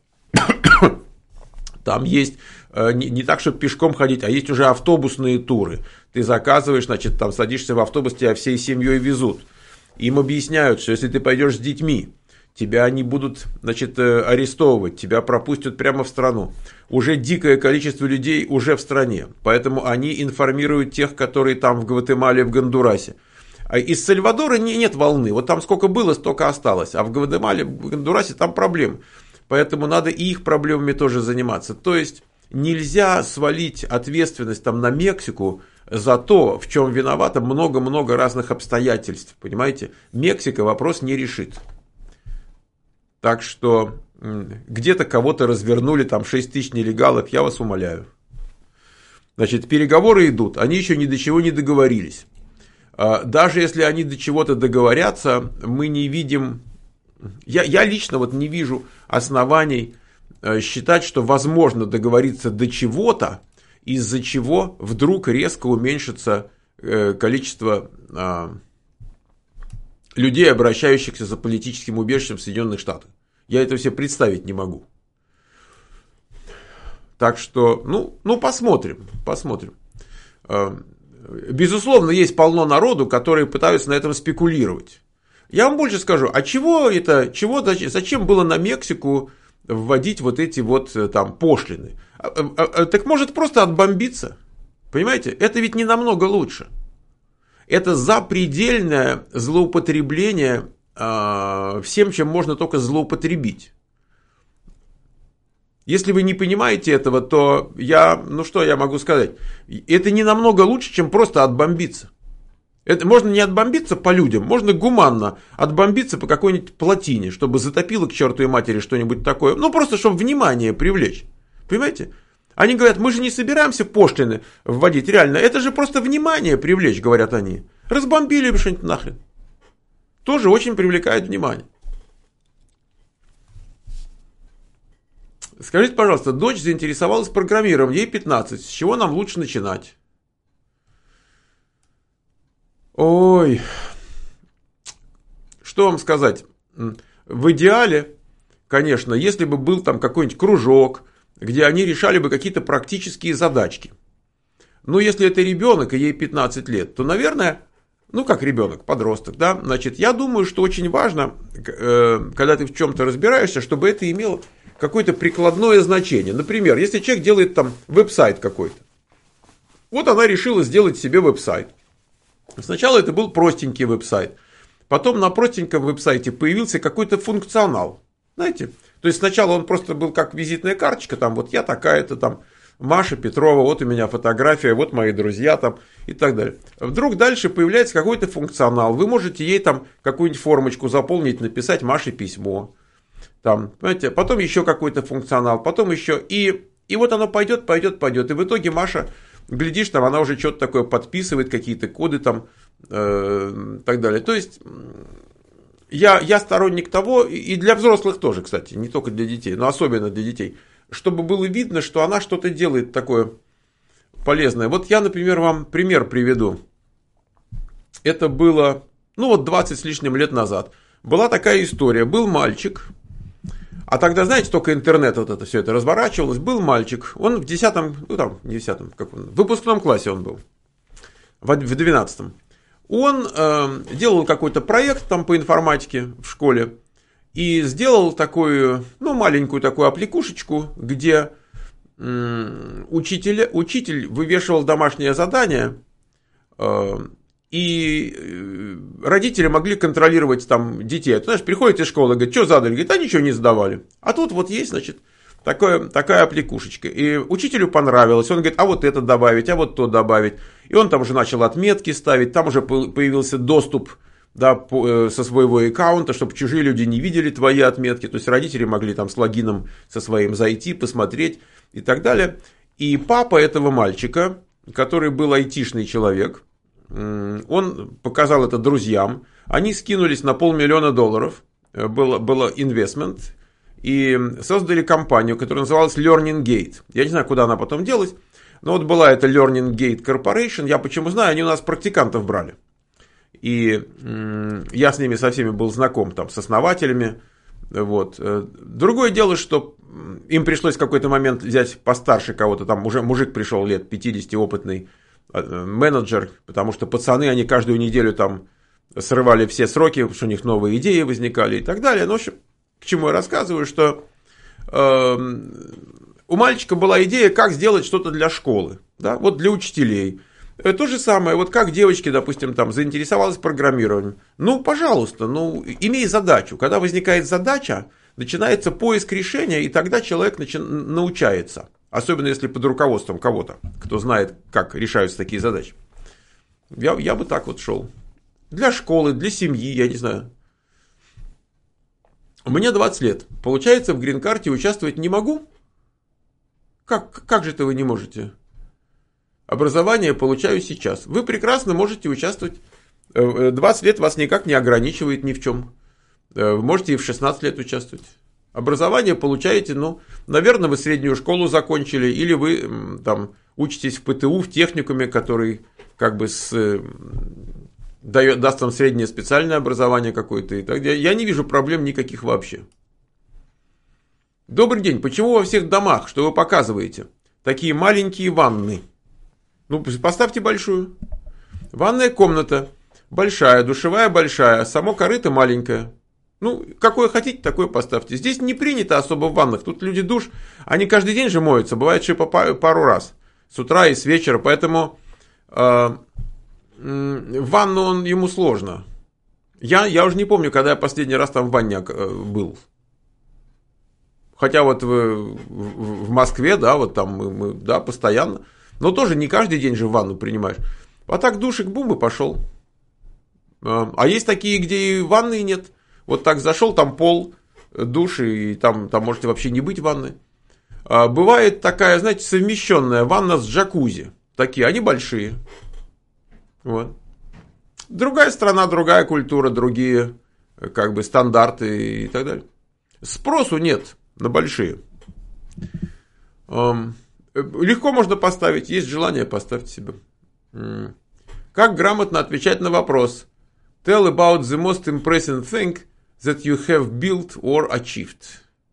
Там есть не так, чтобы пешком ходить, а есть уже автобусные туры. Ты заказываешь, значит, там садишься в автобус, тебя всей семьей везут. Им объясняют, что если ты пойдешь с детьми, тебя не будут, значит, арестовывать, тебя пропустят прямо в страну. Уже дикое количество людей уже в стране, поэтому они информируют тех, которые там в Гватемале, в Гондурасе. А из Сальвадора нет волны, вот там сколько было, столько осталось, а в Гватемале, в Гондурасе там проблемы. Поэтому надо и их проблемами тоже заниматься. То есть нельзя свалить ответственность там на Мексику за то, в чем виновато много-много разных обстоятельств. Понимаете? Мексика вопрос не решит. Так что где-то кого-то развернули, там 6 тысяч нелегалов, я вас умоляю. Значит, переговоры идут, они еще ни до чего не договорились. Даже если они до чего-то договорятся, мы не видим, я лично вот не вижу оснований считать, что возможно договориться до чего-то, из-за чего вдруг резко уменьшится количество людей, обращающихся за политическим убежищем в Соединенных Штатах. Я это все представить не могу. Так что, ну посмотрим. Безусловно, есть полно народу, которые пытаются на этом спекулировать. Я вам больше скажу, а зачем было на Мексику вводить вот эти вот там пошлины? Так может просто отбомбиться. Понимаете? Это ведь не намного лучше. Это запредельное злоупотребление всем, чем можно только злоупотребить. Если вы не понимаете этого, то что я могу сказать? Это не намного лучше, чем просто отбомбиться. Это можно не отбомбиться по людям, можно гуманно отбомбиться по какой-нибудь плотине, чтобы затопило к чертовой матери что-нибудь такое. Просто чтобы внимание привлечь. Понимаете? Они говорят, мы же не собираемся пошлины вводить, реально. Это же просто внимание привлечь, говорят они. Разбомбили бы что-нибудь нахрен. Тоже очень привлекает внимание. Скажите, пожалуйста, дочь заинтересовалась программированием, ей 15. С чего нам лучше начинать? Ой, что вам сказать? В идеале, конечно, если бы был там какой-нибудь кружок, где они решали бы какие-то практические задачки. Но если это ребенок, и ей 15 лет, то, наверное, как ребенок, подросток, да, значит, я думаю, что очень важно, когда ты в чем-то разбираешься, чтобы это имело какое-то прикладное значение. Например, если человек делает там веб-сайт какой-то, вот она решила сделать себе веб-сайт. Сначала это был простенький веб-сайт, потом на простеньком веб-сайте появился какой-то функционал, знаете, то есть сначала он просто был как визитная карточка, там вот я такая-то там, Маша Петрова, вот у меня фотография, вот мои друзья там и так далее. Вдруг дальше появляется какой-то функционал, вы можете ей там какую-нибудь формочку заполнить, написать Маше письмо, там, понимаете, потом еще какой-то функционал, потом еще, и вот оно пойдет, и в итоге Маша, глядишь, там она уже что-то такое подписывает, какие-то коды там, так далее. То есть, я сторонник того, и для взрослых тоже, кстати, не только для детей, но особенно для детей, чтобы было видно, что она что-то делает такое полезное. Вот я, например, вам пример приведу. Это было, 20 с лишним лет назад. Была такая история, был мальчик, а тогда, знаете, только интернет вот это все это разворачивалось, был мальчик, он в 10-м, в выпускном классе он был, в 12-м. Он делал какой-то проект там по информатике в школе и сделал такую, маленькую такую аппликушечку, где учитель вывешивал домашнее задание, и родители могли контролировать там детей. Ты знаешь, приходит из школы, говорит, что задали? Говорит, ничего не задавали. А тут вот есть, значит, такая аппликушечка. И учителю понравилось. Он говорит, а вот это добавить, а вот то добавить. И он там уже начал отметки ставить. Там уже появился доступ, да, со своего аккаунта, чтобы чужие люди не видели твои отметки. То есть родители могли там с логином со своим зайти, посмотреть и так далее. И папа этого мальчика, который был айтишный человек, он показал это друзьям, они скинулись на $500 000, было инвестмент, и создали компанию, которая называлась Learning Gate. Я не знаю, куда она потом делась, но вот была эта Learning Gate Corporation, я почему знаю, они у нас практикантов брали. И я с ними со всеми был знаком, там, с основателями. Вот. Другое дело, что им пришлось в какой-то момент взять постарше кого-то, там уже мужик пришел лет 50, опытный менеджер, потому что пацаны, они каждую неделю там срывали все сроки, потому что у них новые идеи возникали и так далее. Ну, в общем, к чему я рассказываю, что у мальчика была идея, как сделать что-то для школы, да, вот для учителей. То же самое, вот как девочки, допустим, там заинтересовалась программированием. Ну, пожалуйста, ну, имей задачу. Когда возникает задача, начинается поиск решения, и тогда человек научается. Особенно если под руководством кого-то, кто знает, как решаются такие задачи. Я бы так вот шел. Для школы, для семьи, я не знаю. Мне 20 лет. Получается, в грин-карте участвовать не могу? Как же это вы не можете? Образование получаю сейчас. Вы прекрасно можете участвовать. 20 лет вас никак не ограничивает ни в чем. Вы можете и в 16 лет участвовать. Образование получаете, ну, наверное, вы среднюю школу закончили, или вы там учитесь в ПТУ, в техникуме, который как бы даст вам среднее специальное образование какое-то. И так далее. Я не вижу проблем никаких вообще. Добрый день. Почему во всех домах, что вы показываете, такие маленькие ванны? Ну, поставьте большую. Ванная комната большая, душевая большая, само корыто маленькое. Ну, какое хотите, такое поставьте. Здесь не принято особо в ваннах. Тут люди душ, они каждый день же моются. Бывает, что пару раз. С утра и с вечера. Поэтому в ванну ему сложно. Я уже не помню, когда я последний раз там в ванне был. Хотя вот в Москве, да, вот там мы да, постоянно. Но тоже не каждый день же в ванну принимаешь. А так душик, бум, и пошел. А есть такие, где и ванны нет. Вот так зашел, там пол, душ, и там можете вообще не быть ванны. Бывает такая, знаете, совмещенная ванна с джакузи. Такие, они большие. Вот. Другая страна, другая культура, другие как бы стандарты и так далее. Спросу нет на большие. Легко можно поставить, есть желание, поставьте себе. Как грамотно отвечать на вопрос? Tell about the most impressive thing that you have built or achieved.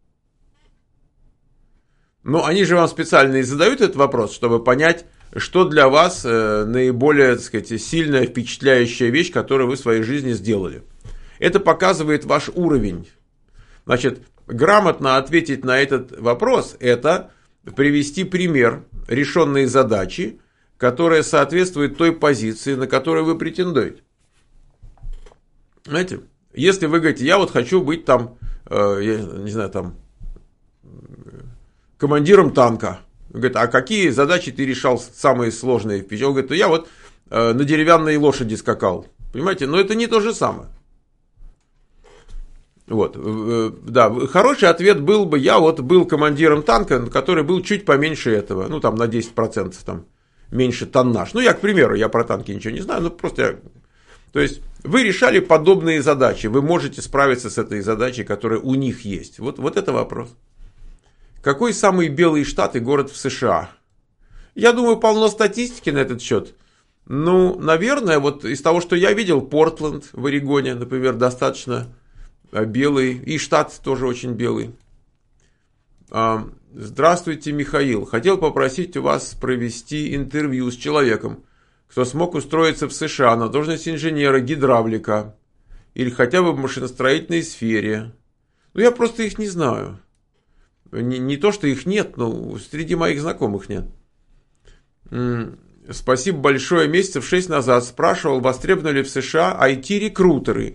Ну, они же вам специально и задают этот вопрос, чтобы понять, что для вас наиболее, так сказать, сильная, впечатляющая вещь, которую вы в своей жизни сделали. Это показывает ваш уровень. Значит, грамотно ответить на этот вопрос – это привести пример решенной задачи, которая соответствует той позиции, на которую вы претендуете. Знаете, если вы говорите, я вот хочу быть там, я не знаю, там, командиром танка. Говорит, а какие задачи ты решал самые сложные? Он говорит, я вот на деревянной лошади скакал. Понимаете, но это не то же самое. Вот, да, хороший ответ был бы, я вот был командиром танка, который был чуть поменьше этого, ну там на 10% там меньше тоннаж. Ну я, к примеру, я про танки ничего не знаю, но просто я... То есть вы решали подобные задачи, вы можете справиться с этой задачей, которая у них есть. Вот это вопрос. Какой самый белый штат и город в США? Я думаю, полно статистики на этот счет. Ну, наверное, вот из того, что я видел, Портленд в Орегоне, например, достаточно белый, и штат тоже очень белый. Здравствуйте, Михаил. Хотел попросить у вас провести интервью с человеком, кто смог устроиться в США на должность инженера гидравлика или хотя бы в машиностроительной сфере. Ну, я просто их не знаю. Не то, что их нет, но среди моих знакомых нет. Спасибо большое. Месяцев 6 назад спрашивал, востребованы ли в США IT-рекрутеры.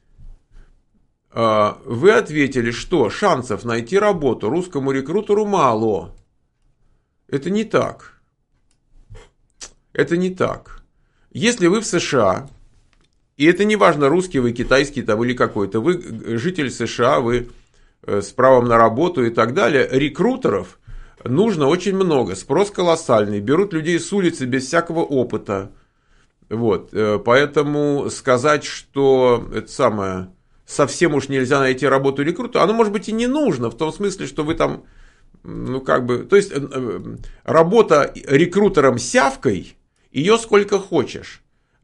Вы ответили, что шансов найти работу русскому рекрутеру мало. Это не так. Это не так. Если вы в США, и это не важно, русский вы, китайский там, или какой-то, вы житель США, вы с правом на работу и так далее, рекрутеров нужно очень много, спрос колоссальный, берут людей с улицы без всякого опыта. Вот, поэтому сказать, что это самое, совсем уж нельзя найти работу рекрутера, оно может быть и не нужно, в том смысле, что вы там, ну как бы, то есть работа рекрутером-сявкой, ее сколько хочешь.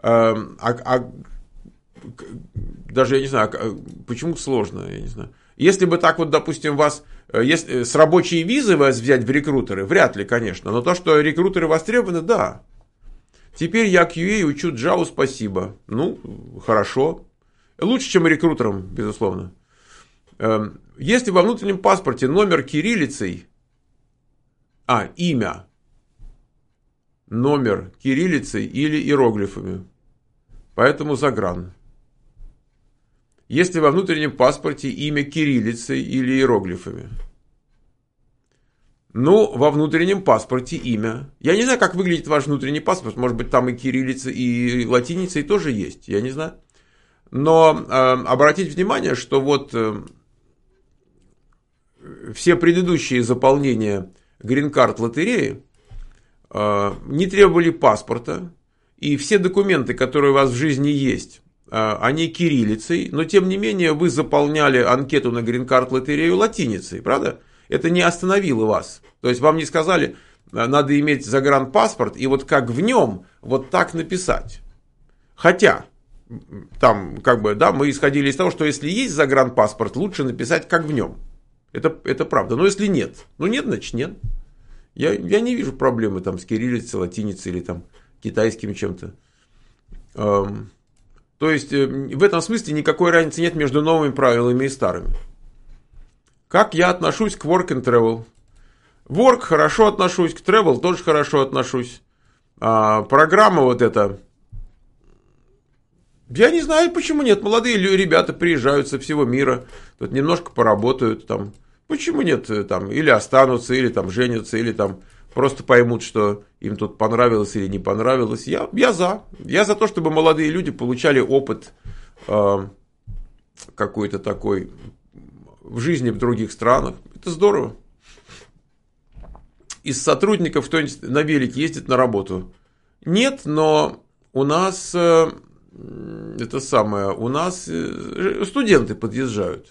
Даже я не знаю, почему сложно, я не знаю. Если бы так вот, допустим, вас, если с рабочей визы вас взять в рекрутеры, вряд ли, конечно, но то, что рекрутеры востребованы, да. Теперь я QA учу Java, спасибо. Ну, хорошо. Лучше, чем рекрутером, безусловно. Если во внутреннем паспорте номер кириллицей, имя, номер кириллицей или иероглифами, поэтому загран. Если во внутреннем паспорте имя кириллицей или иероглифами. Ну, во внутреннем паспорте имя. Я не знаю, как выглядит ваш внутренний паспорт. Может быть, там и кириллица, и латиница и тоже есть. Я не знаю. Но обратите внимание, что вот все предыдущие заполнения грин-карт лотереи не требовали паспорта. И все документы, которые у вас в жизни есть, они кириллицей. Но, тем не менее, вы заполняли анкету на грин-карт лотерею латиницей. Правда? Это не остановило вас. То есть вам не сказали, надо иметь загранпаспорт, и вот как в нем, вот так написать. Хотя, там, как бы, да, мы исходили из того, что если есть загранпаспорт, лучше написать как в нем. Это правда. Но если нет, ну нет, значит нет. Я не вижу проблемы там с кириллицей, латиницей или там китайским чем-то. То есть в этом смысле никакой разницы нет между новыми правилами и старыми. Как я отношусь к work and travel? Work хорошо отношусь, к travel тоже хорошо отношусь. Программа вот эта. Я не знаю, почему нет. Молодые ребята приезжают со всего мира. Тут немножко поработают там. Почему нет? Там, или останутся, или там женятся, или там просто поймут, что им тут понравилось или не понравилось. Я за. Я за то, чтобы молодые люди получали опыт какой-то такой в жизни в других странах. Это здорово. Из сотрудников кто-нибудь на велике ездит на работу? Нет, но у нас у нас студенты подъезжают.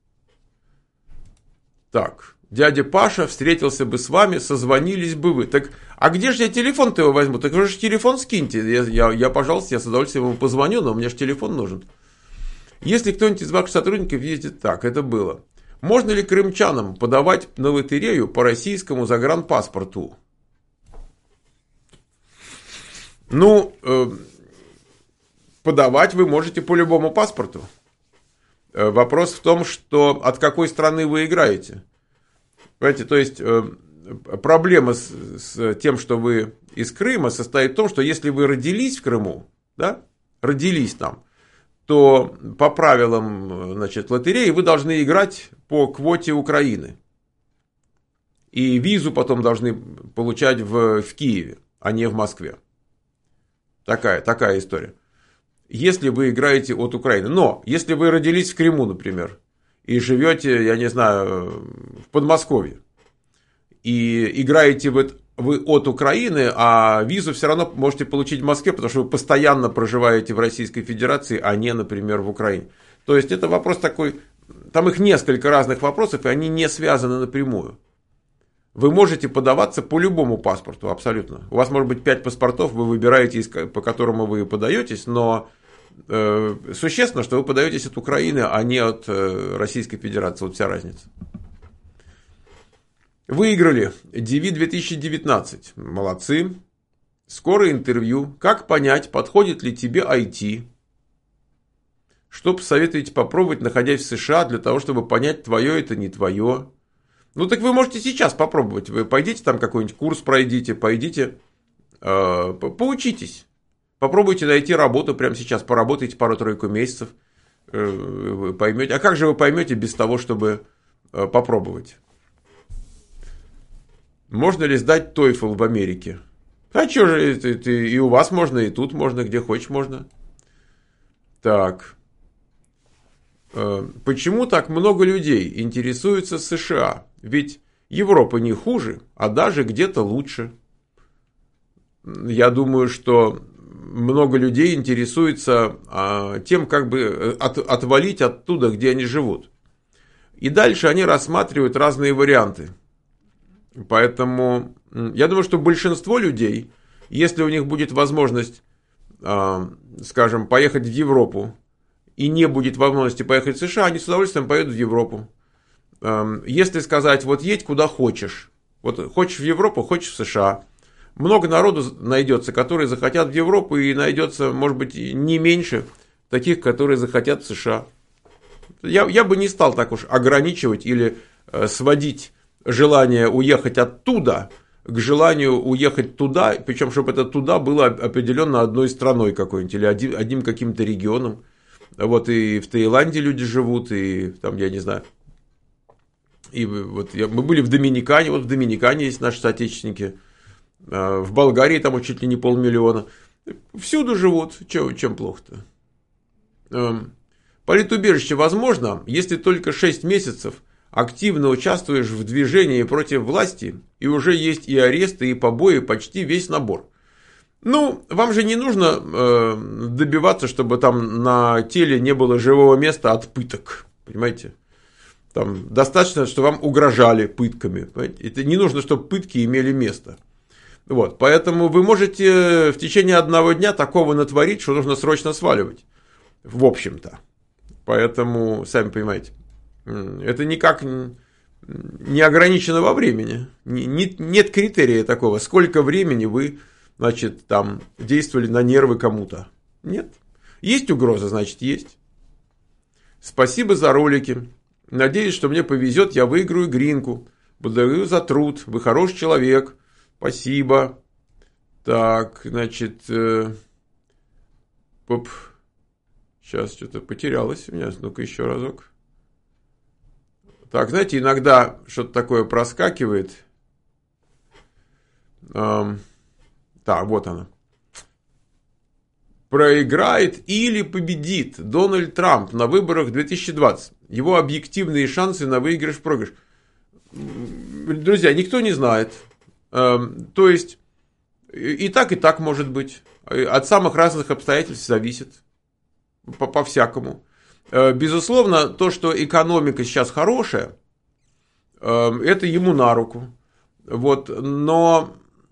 Так, дядя Паша встретился бы с вами, созвонились бы вы. Так, а где же я телефон-то его возьму? Так вы же телефон скиньте. Пожалуйста, я с удовольствием ему позвоню, но мне же телефон нужен. Если кто-нибудь из ваших сотрудников ездит так, это было. Можно ли крымчанам подавать на лотерею по российскому загранпаспорту? Ну, подавать вы можете по любому паспорту. Вопрос в том, что от какой страны вы играете. Понимаете, то есть проблема с тем, что вы из Крыма, состоит в том, что если вы родились в Крыму, да, родились там, то по правилам, значит, лотереи вы должны играть по квоте Украины. И визу потом должны получать в Киеве, а не в Москве. Такая история. Если вы играете от Украины. Но, если вы родились в Крыму, например, и живете, я не знаю, в Подмосковье, и играете вы от Украины, а визу все равно можете получить в Москве, потому что вы постоянно проживаете в Российской Федерации, а не, например, в Украине. То есть, это вопрос такой, там их несколько разных вопросов, и они не связаны напрямую. Вы можете подаваться по любому паспорту, абсолютно. У вас может быть 5 паспортов, вы выбираете, по которому вы подаетесь, но существенно, что вы подаетесь от Украины, а не от Российской Федерации. Вот вся разница. Выиграли DV 2019. Молодцы. Скоро интервью. Как понять, подходит ли тебе IT? Что посоветуете попробовать, находясь в США, для того, чтобы понять, твое это не твое? Ну, так вы можете сейчас попробовать. Вы пойдите там какой-нибудь курс пройдите, пойдите, поучитесь. Попробуйте найти работу прямо сейчас, поработайте пару-тройку месяцев, вы поймете. А как же вы поймете без того, чтобы попробовать? Можно ли сдать TOEFL в Америке? А что же, и у вас можно, и тут можно, где хочешь можно. Так. Почему так много людей интересуются США? Ведь Европа не хуже, а даже где-то лучше. Я думаю, что много людей интересуется тем, как бы отвалить оттуда, где они живут. И дальше они рассматривают разные варианты. Поэтому я думаю, что большинство людей, если у них будет возможность, скажем, поехать в Европу, и не будет возможности поехать в США, они с удовольствием поедут в Европу. Если сказать, вот едь куда хочешь, вот хочешь в Европу, хочешь в США, много народу найдется, которые захотят в Европу, и найдется, может быть, не меньше таких, которые захотят в США. Я бы не стал так уж ограничивать или сводить желание уехать оттуда к желанию уехать туда, причем, чтобы это туда было определенно одной страной какой-нибудь или одним каким-то регионом. Вот и в Таиланде люди живут, и там, я не знаю. И вот мы были в Доминикане, вот в Доминикане есть наши соотечественники. В Болгарии там чуть ли не 500 000. Всюду живут, чем плохо-то. Политубежище возможно, если только 6 месяцев активно участвуешь в движении против власти, и уже есть и аресты, и побои, почти весь набор. Ну, вам же не нужно добиваться, чтобы там на теле не было живого места от пыток, понимаете? Там достаточно, что вам угрожали пытками. Понимаете? Это не нужно, чтобы пытки имели место. Вот, поэтому вы можете в течение одного дня такого натворить, что нужно срочно сваливать. В общем-то. Поэтому, сами понимаете, это никак не ограничено во времени. Нет критерия такого, сколько времени вы, значит, там действовали на нервы кому-то. Нет. Есть угроза, значит, есть. Спасибо за ролики. Надеюсь, что мне повезет, я выиграю гринку. Благодарю за труд. Вы хороший человек. Спасибо. Так, значит, сейчас что-то потерялось у меня. Ну-ка еще разок. Так, знаете, иногда что-то такое проскакивает. Так, вот оно. Проиграет или победит Дональд Трамп на выборах 2020. Его объективные шансы на выигрыш-проигрыш. Друзья, никто не знает. То есть, и так может быть. От самых разных обстоятельств зависит. По-всякому. Безусловно, то, что экономика сейчас хорошая, это ему на руку. Вот. Но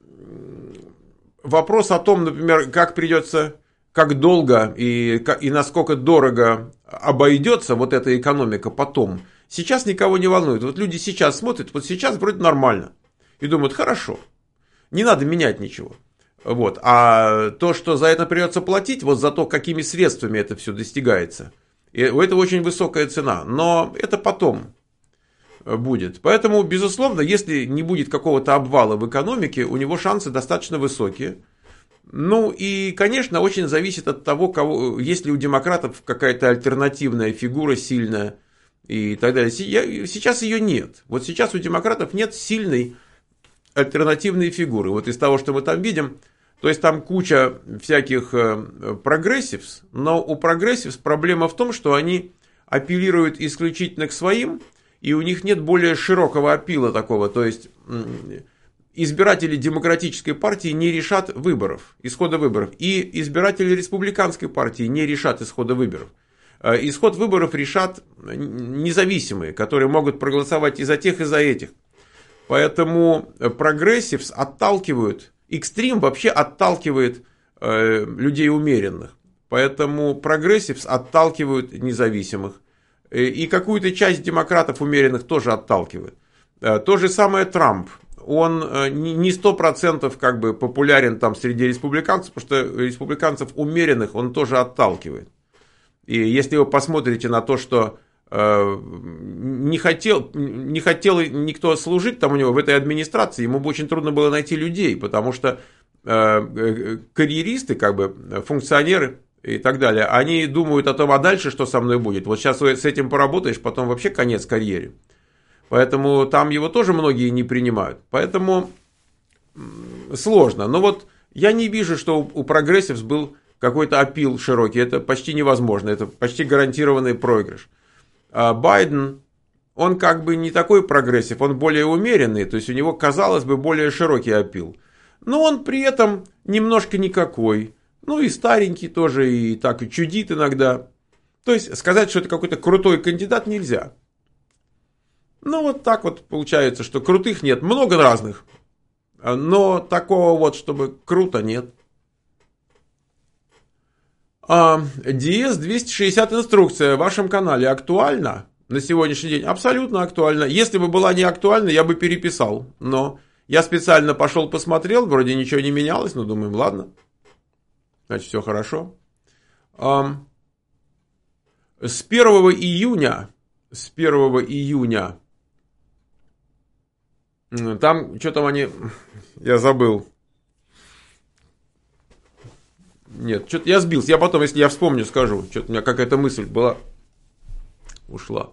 вопрос о том, например, как долго и насколько дорого обойдется вот эта экономика потом, сейчас никого не волнует. Вот люди сейчас смотрят, вот сейчас вроде нормально. И думают, хорошо, не надо менять ничего. Вот. А то, что за это придется платить, вот за то, какими средствами это все достигается, и у этого очень высокая цена. Но это потом будет. Поэтому, безусловно, если не будет какого-то обвала в экономике, у него шансы достаточно высокие. Ну и, конечно, очень зависит от того, есть ли у демократов какая-то альтернативная фигура сильная и так далее. Сейчас ее нет. Вот сейчас у демократов нет сильной альтернативные фигуры. Вот из того, что мы там видим, то есть там куча всяких прогрессивс, но у прогрессивс проблема в том, что они апеллируют исключительно к своим, и у них нет более широкого аппила такого, то есть избиратели демократической партии не решат исхода выборов, и избиратели республиканской партии не решат исхода выборов. Исход выборов решат независимые, которые могут проголосовать и за тех, и за этих. Поэтому прогрессивс отталкивают, экстрим вообще отталкивает людей умеренных. Поэтому прогрессивс отталкивают независимых. И какую-то часть демократов умеренных тоже отталкивает. То же самое Трамп. Он не 100% как бы популярен там среди республиканцев, потому что республиканцев умеренных он тоже отталкивает. И если вы посмотрите на то, что не хотел никто служить там у него в этой администрации, ему бы очень трудно было найти людей, потому что карьеристы, как бы функционеры и так далее, они думают о том, а дальше что со мной будет. Вот сейчас с этим поработаешь, потом вообще конец карьере. Поэтому там его тоже многие не принимают. Поэтому сложно. Но вот я не вижу, что у прогрессивс был какой-то аппил широкий. Это почти невозможно. Это почти гарантированный проигрыш. А Байден, он как бы не такой прогрессив, он более умеренный. То есть у него, казалось бы, более широкий аппил. Но он при этом немножко никакой. Ну и старенький тоже, и так и чудит иногда. То есть сказать, что это какой-то крутой кандидат нельзя. Ну вот так вот получается, что крутых нет. Много разных. Но такого вот, чтобы круто, нет. DS-260 инструкция в вашем канале актуальна на сегодняшний день? Абсолютно актуальна. Если бы была не актуальна, я бы переписал. Но я специально пошел посмотрел, вроде ничего не менялось, но думаем, ладно. Значит, все хорошо. С 1 июня, там, что там они, я забыл. Нет, что-то я сбился. Я потом, если я вспомню, скажу. Что-то у меня какая-то мысль была. Ушла.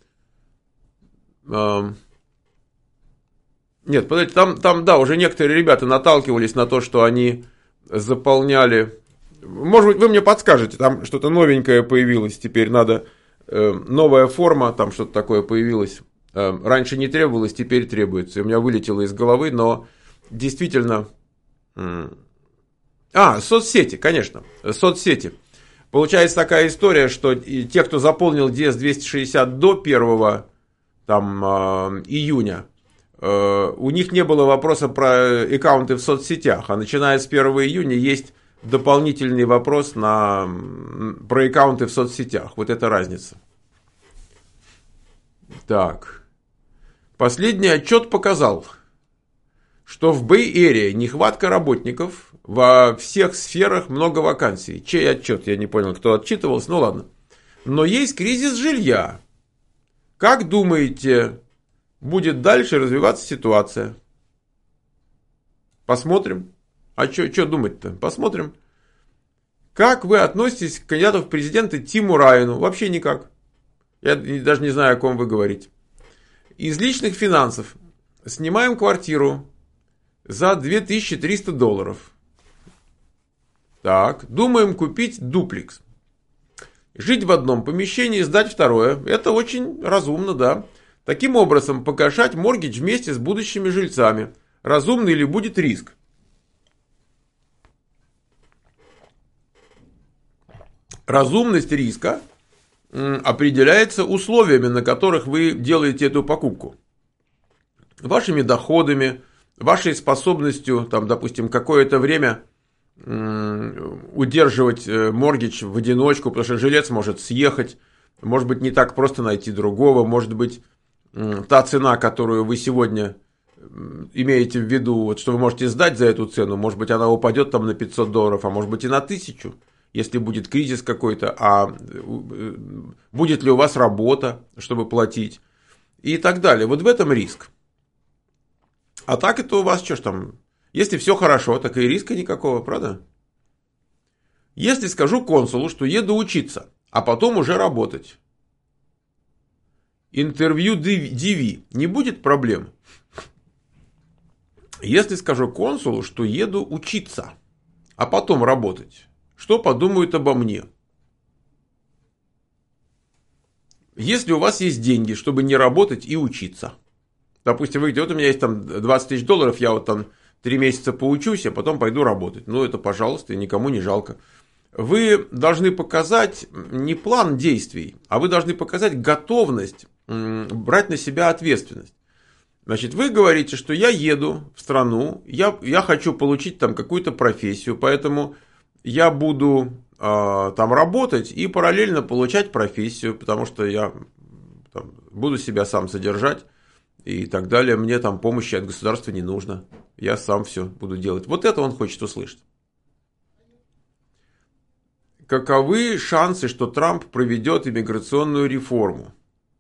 Нет, подождите, там, да, уже некоторые ребята наталкивались на то, что они заполняли. Может быть, вы мне подскажете, там что-то новенькое появилось. Теперь надо новая форма, там что-то такое появилось. Раньше не требовалось, теперь требуется. И у меня вылетело из головы, но действительно... соцсети, конечно, соцсети. Получается такая история, что те, кто заполнил DS-260 до 1 июня, у них не было вопроса про аккаунты в соцсетях, а начиная с 1 июня есть дополнительный вопрос про аккаунты в соцсетях. Вот это разница. Так. Последний отчет показал, что в Бэй-Эрии нехватка работников, во всех сферах много вакансий. Чей отчет? Я не понял, кто отчитывался, ну ладно. Но есть кризис жилья. Как думаете, будет дальше развиваться ситуация? Посмотрим. А что думать-то? Посмотрим. Как вы относитесь к кандидату в президенты Тиму Райану? Вообще никак. Я даже не знаю, о ком вы говорите. Из личных финансов. Снимаем квартиру за $2300. Так, думаем купить дуплекс. Жить в одном помещении, сдать второе. Это очень разумно, да. Таким образом, погашать моргидж вместе с будущими жильцами. Разумный ли будет риск? Разумность риска определяется условиями, на которых вы делаете эту покупку. Вашими доходами, вашей способностью, там, допустим, какое-то время удерживать моргидж в одиночку, потому что жилец может съехать, может быть, не так просто найти другого, может быть, та цена, которую вы сегодня имеете в виду, вот, что вы можете сдать за эту цену, может быть, она упадет там на $500, а может быть и на 1000, если будет кризис какой-то, а будет ли у вас работа, чтобы платить, и так далее. Вот в этом риск. А так это у вас что ж там, если все хорошо, так и риска никакого, правда? Если скажу консулу, что еду учиться, а потом уже работать, интервью DV, не будет проблем? Если скажу консулу, что еду учиться, а потом работать, что подумают обо мне? Если у вас есть деньги, чтобы не работать и учиться, допустим, вы говорите, вот у меня есть там $20 000, я вот там 3 месяца поучусь, а потом пойду работать. Ну, это, пожалуйста, никому не жалко. Вы должны показать не план действий, а вы должны показать готовность брать на себя ответственность. Значит, вы говорите, что я еду в страну, я хочу получить там какую-то профессию, поэтому я буду там работать и параллельно получать профессию, потому что я там, буду себя сам содержать и так далее. Мне там помощи от государства не нужно. Я сам все буду делать. Вот это он хочет услышать. Каковы шансы, что Трамп проведет иммиграционную реформу?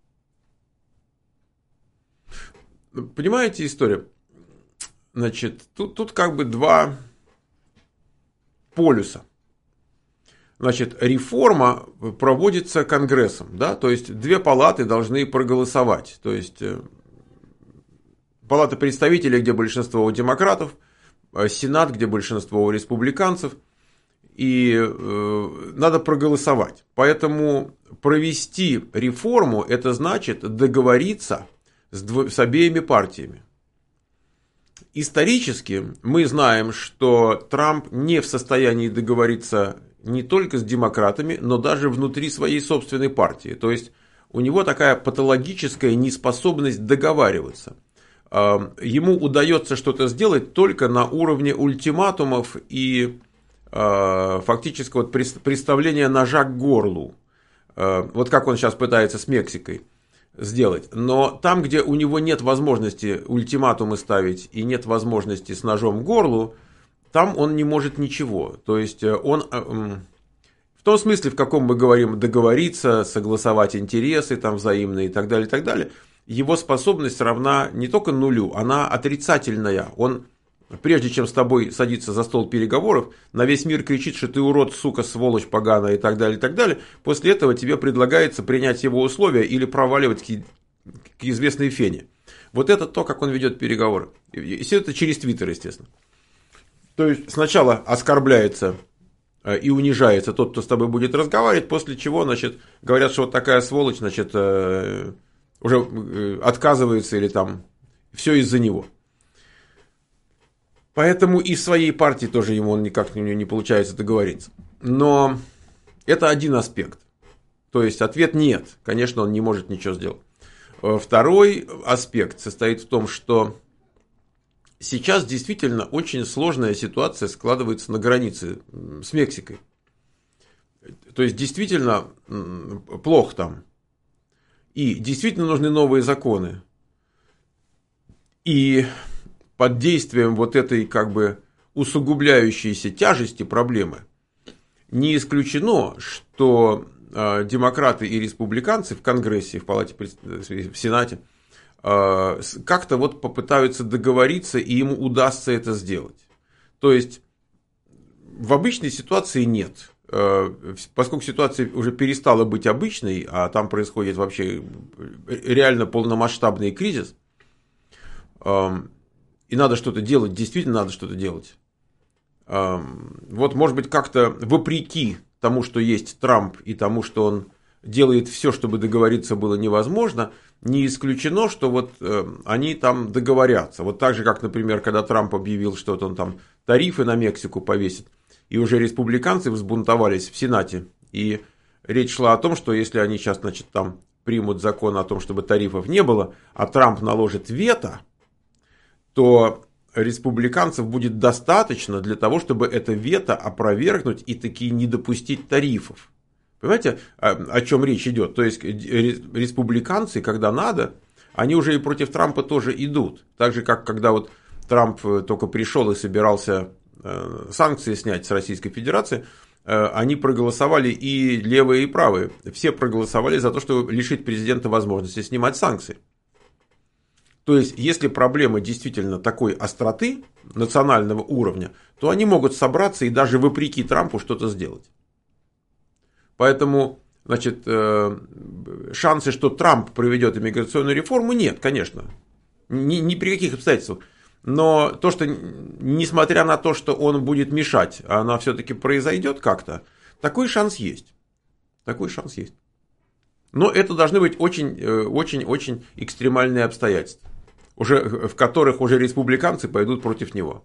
Понимаете историю? Значит, тут как бы два полюса. Значит, реформа проводится Конгрессом, да, то есть 2 палаты должны проголосовать. То есть Палата представителей, где большинство у демократов, Сенат, где большинство у республиканцев, и надо проголосовать. Поэтому провести реформу, это значит договориться с обеими партиями. исторически мы знаем, что Трамп не в состоянии договориться не только с демократами, но даже внутри своей собственной партии. То есть у него такая патологическая неспособность договариваться. Ему удается что-то сделать только на уровне ультиматумов и фактически вот приставления ножа к горлу. Вот как он сейчас пытается с Мексикой сделать. Но там, где у него нет возможности ультиматумы ставить и нет возможности с ножом к горлу, там он не может ничего. То есть он в том смысле, в каком мы говорим договориться, согласовать интересы там взаимные и так далее, его способность равна не только нулю, она отрицательная. Он, прежде чем с тобой садиться за стол переговоров, на весь мир кричит, что ты урод, сука, сволочь поганая и так далее. После этого тебе предлагается принять его условия или проваливать к известной фене. Вот это то, как он ведет переговоры. И все это через Твиттер, естественно. То есть сначала оскорбляется и унижается тот, кто с тобой будет разговаривать, после чего, значит, говорят, что вот такая сволочь, значит, уже отказывается или там все из-за него. Поэтому и в своей партии тоже ему никак не получается договориться. Но это один аспект. То есть ответ нет. Конечно, он не может ничего сделать. Второй аспект состоит в том, что сейчас действительно очень сложная ситуация складывается на границе с Мексикой. То есть действительно плохо там. И действительно нужны новые законы. И под действием вот этой как бы усугубляющейся тяжести проблемы не исключено, что демократы и республиканцы в Конгрессе, в Палате, в Сенате как-то вот попытаются договориться, и ему удастся это сделать. То есть в обычной ситуации нет. Поскольку ситуация уже перестала быть обычной, а там происходит вообще реально полномасштабный кризис, и надо что-то делать, действительно надо что-то делать. Вот, может быть, как-то вопреки тому, что есть Трамп, и тому, что он делает все, чтобы договориться было невозможно, не исключено, что вот они там договорятся. Вот так же, как, например, когда Трамп объявил, что вот он там тарифы на Мексику повесит, и уже республиканцы взбунтовались в Сенате, и речь шла о том, что если они сейчас, значит, там примут закон о том, чтобы тарифов не было, а Трамп наложит вето, то республиканцев будет достаточно для того, чтобы это вето опровергнуть и таки не допустить тарифов. Понимаете, о чем речь идет? То есть республиканцы, когда надо, они уже и против Трампа тоже идут. Так же, как когда вот Трамп только пришел и собирался санкции снять с Российской Федерации, они проголосовали и левые, и правые. Все проголосовали за то, чтобы лишить президента возможности снимать санкции. То есть, если проблема действительно такой остроты, национального уровня, то они могут собраться и даже вопреки Трампу что-то сделать. Поэтому, значит, шансы, что Трамп проведет иммиграционную реформу, нет, конечно. Ни при каких обстоятельствах. Но то, что, несмотря на то, что он будет мешать, она все-таки произойдет как-то, такой шанс есть. Такой шанс есть. Но это должны быть очень экстремальные обстоятельства, в которых уже республиканцы пойдут против него.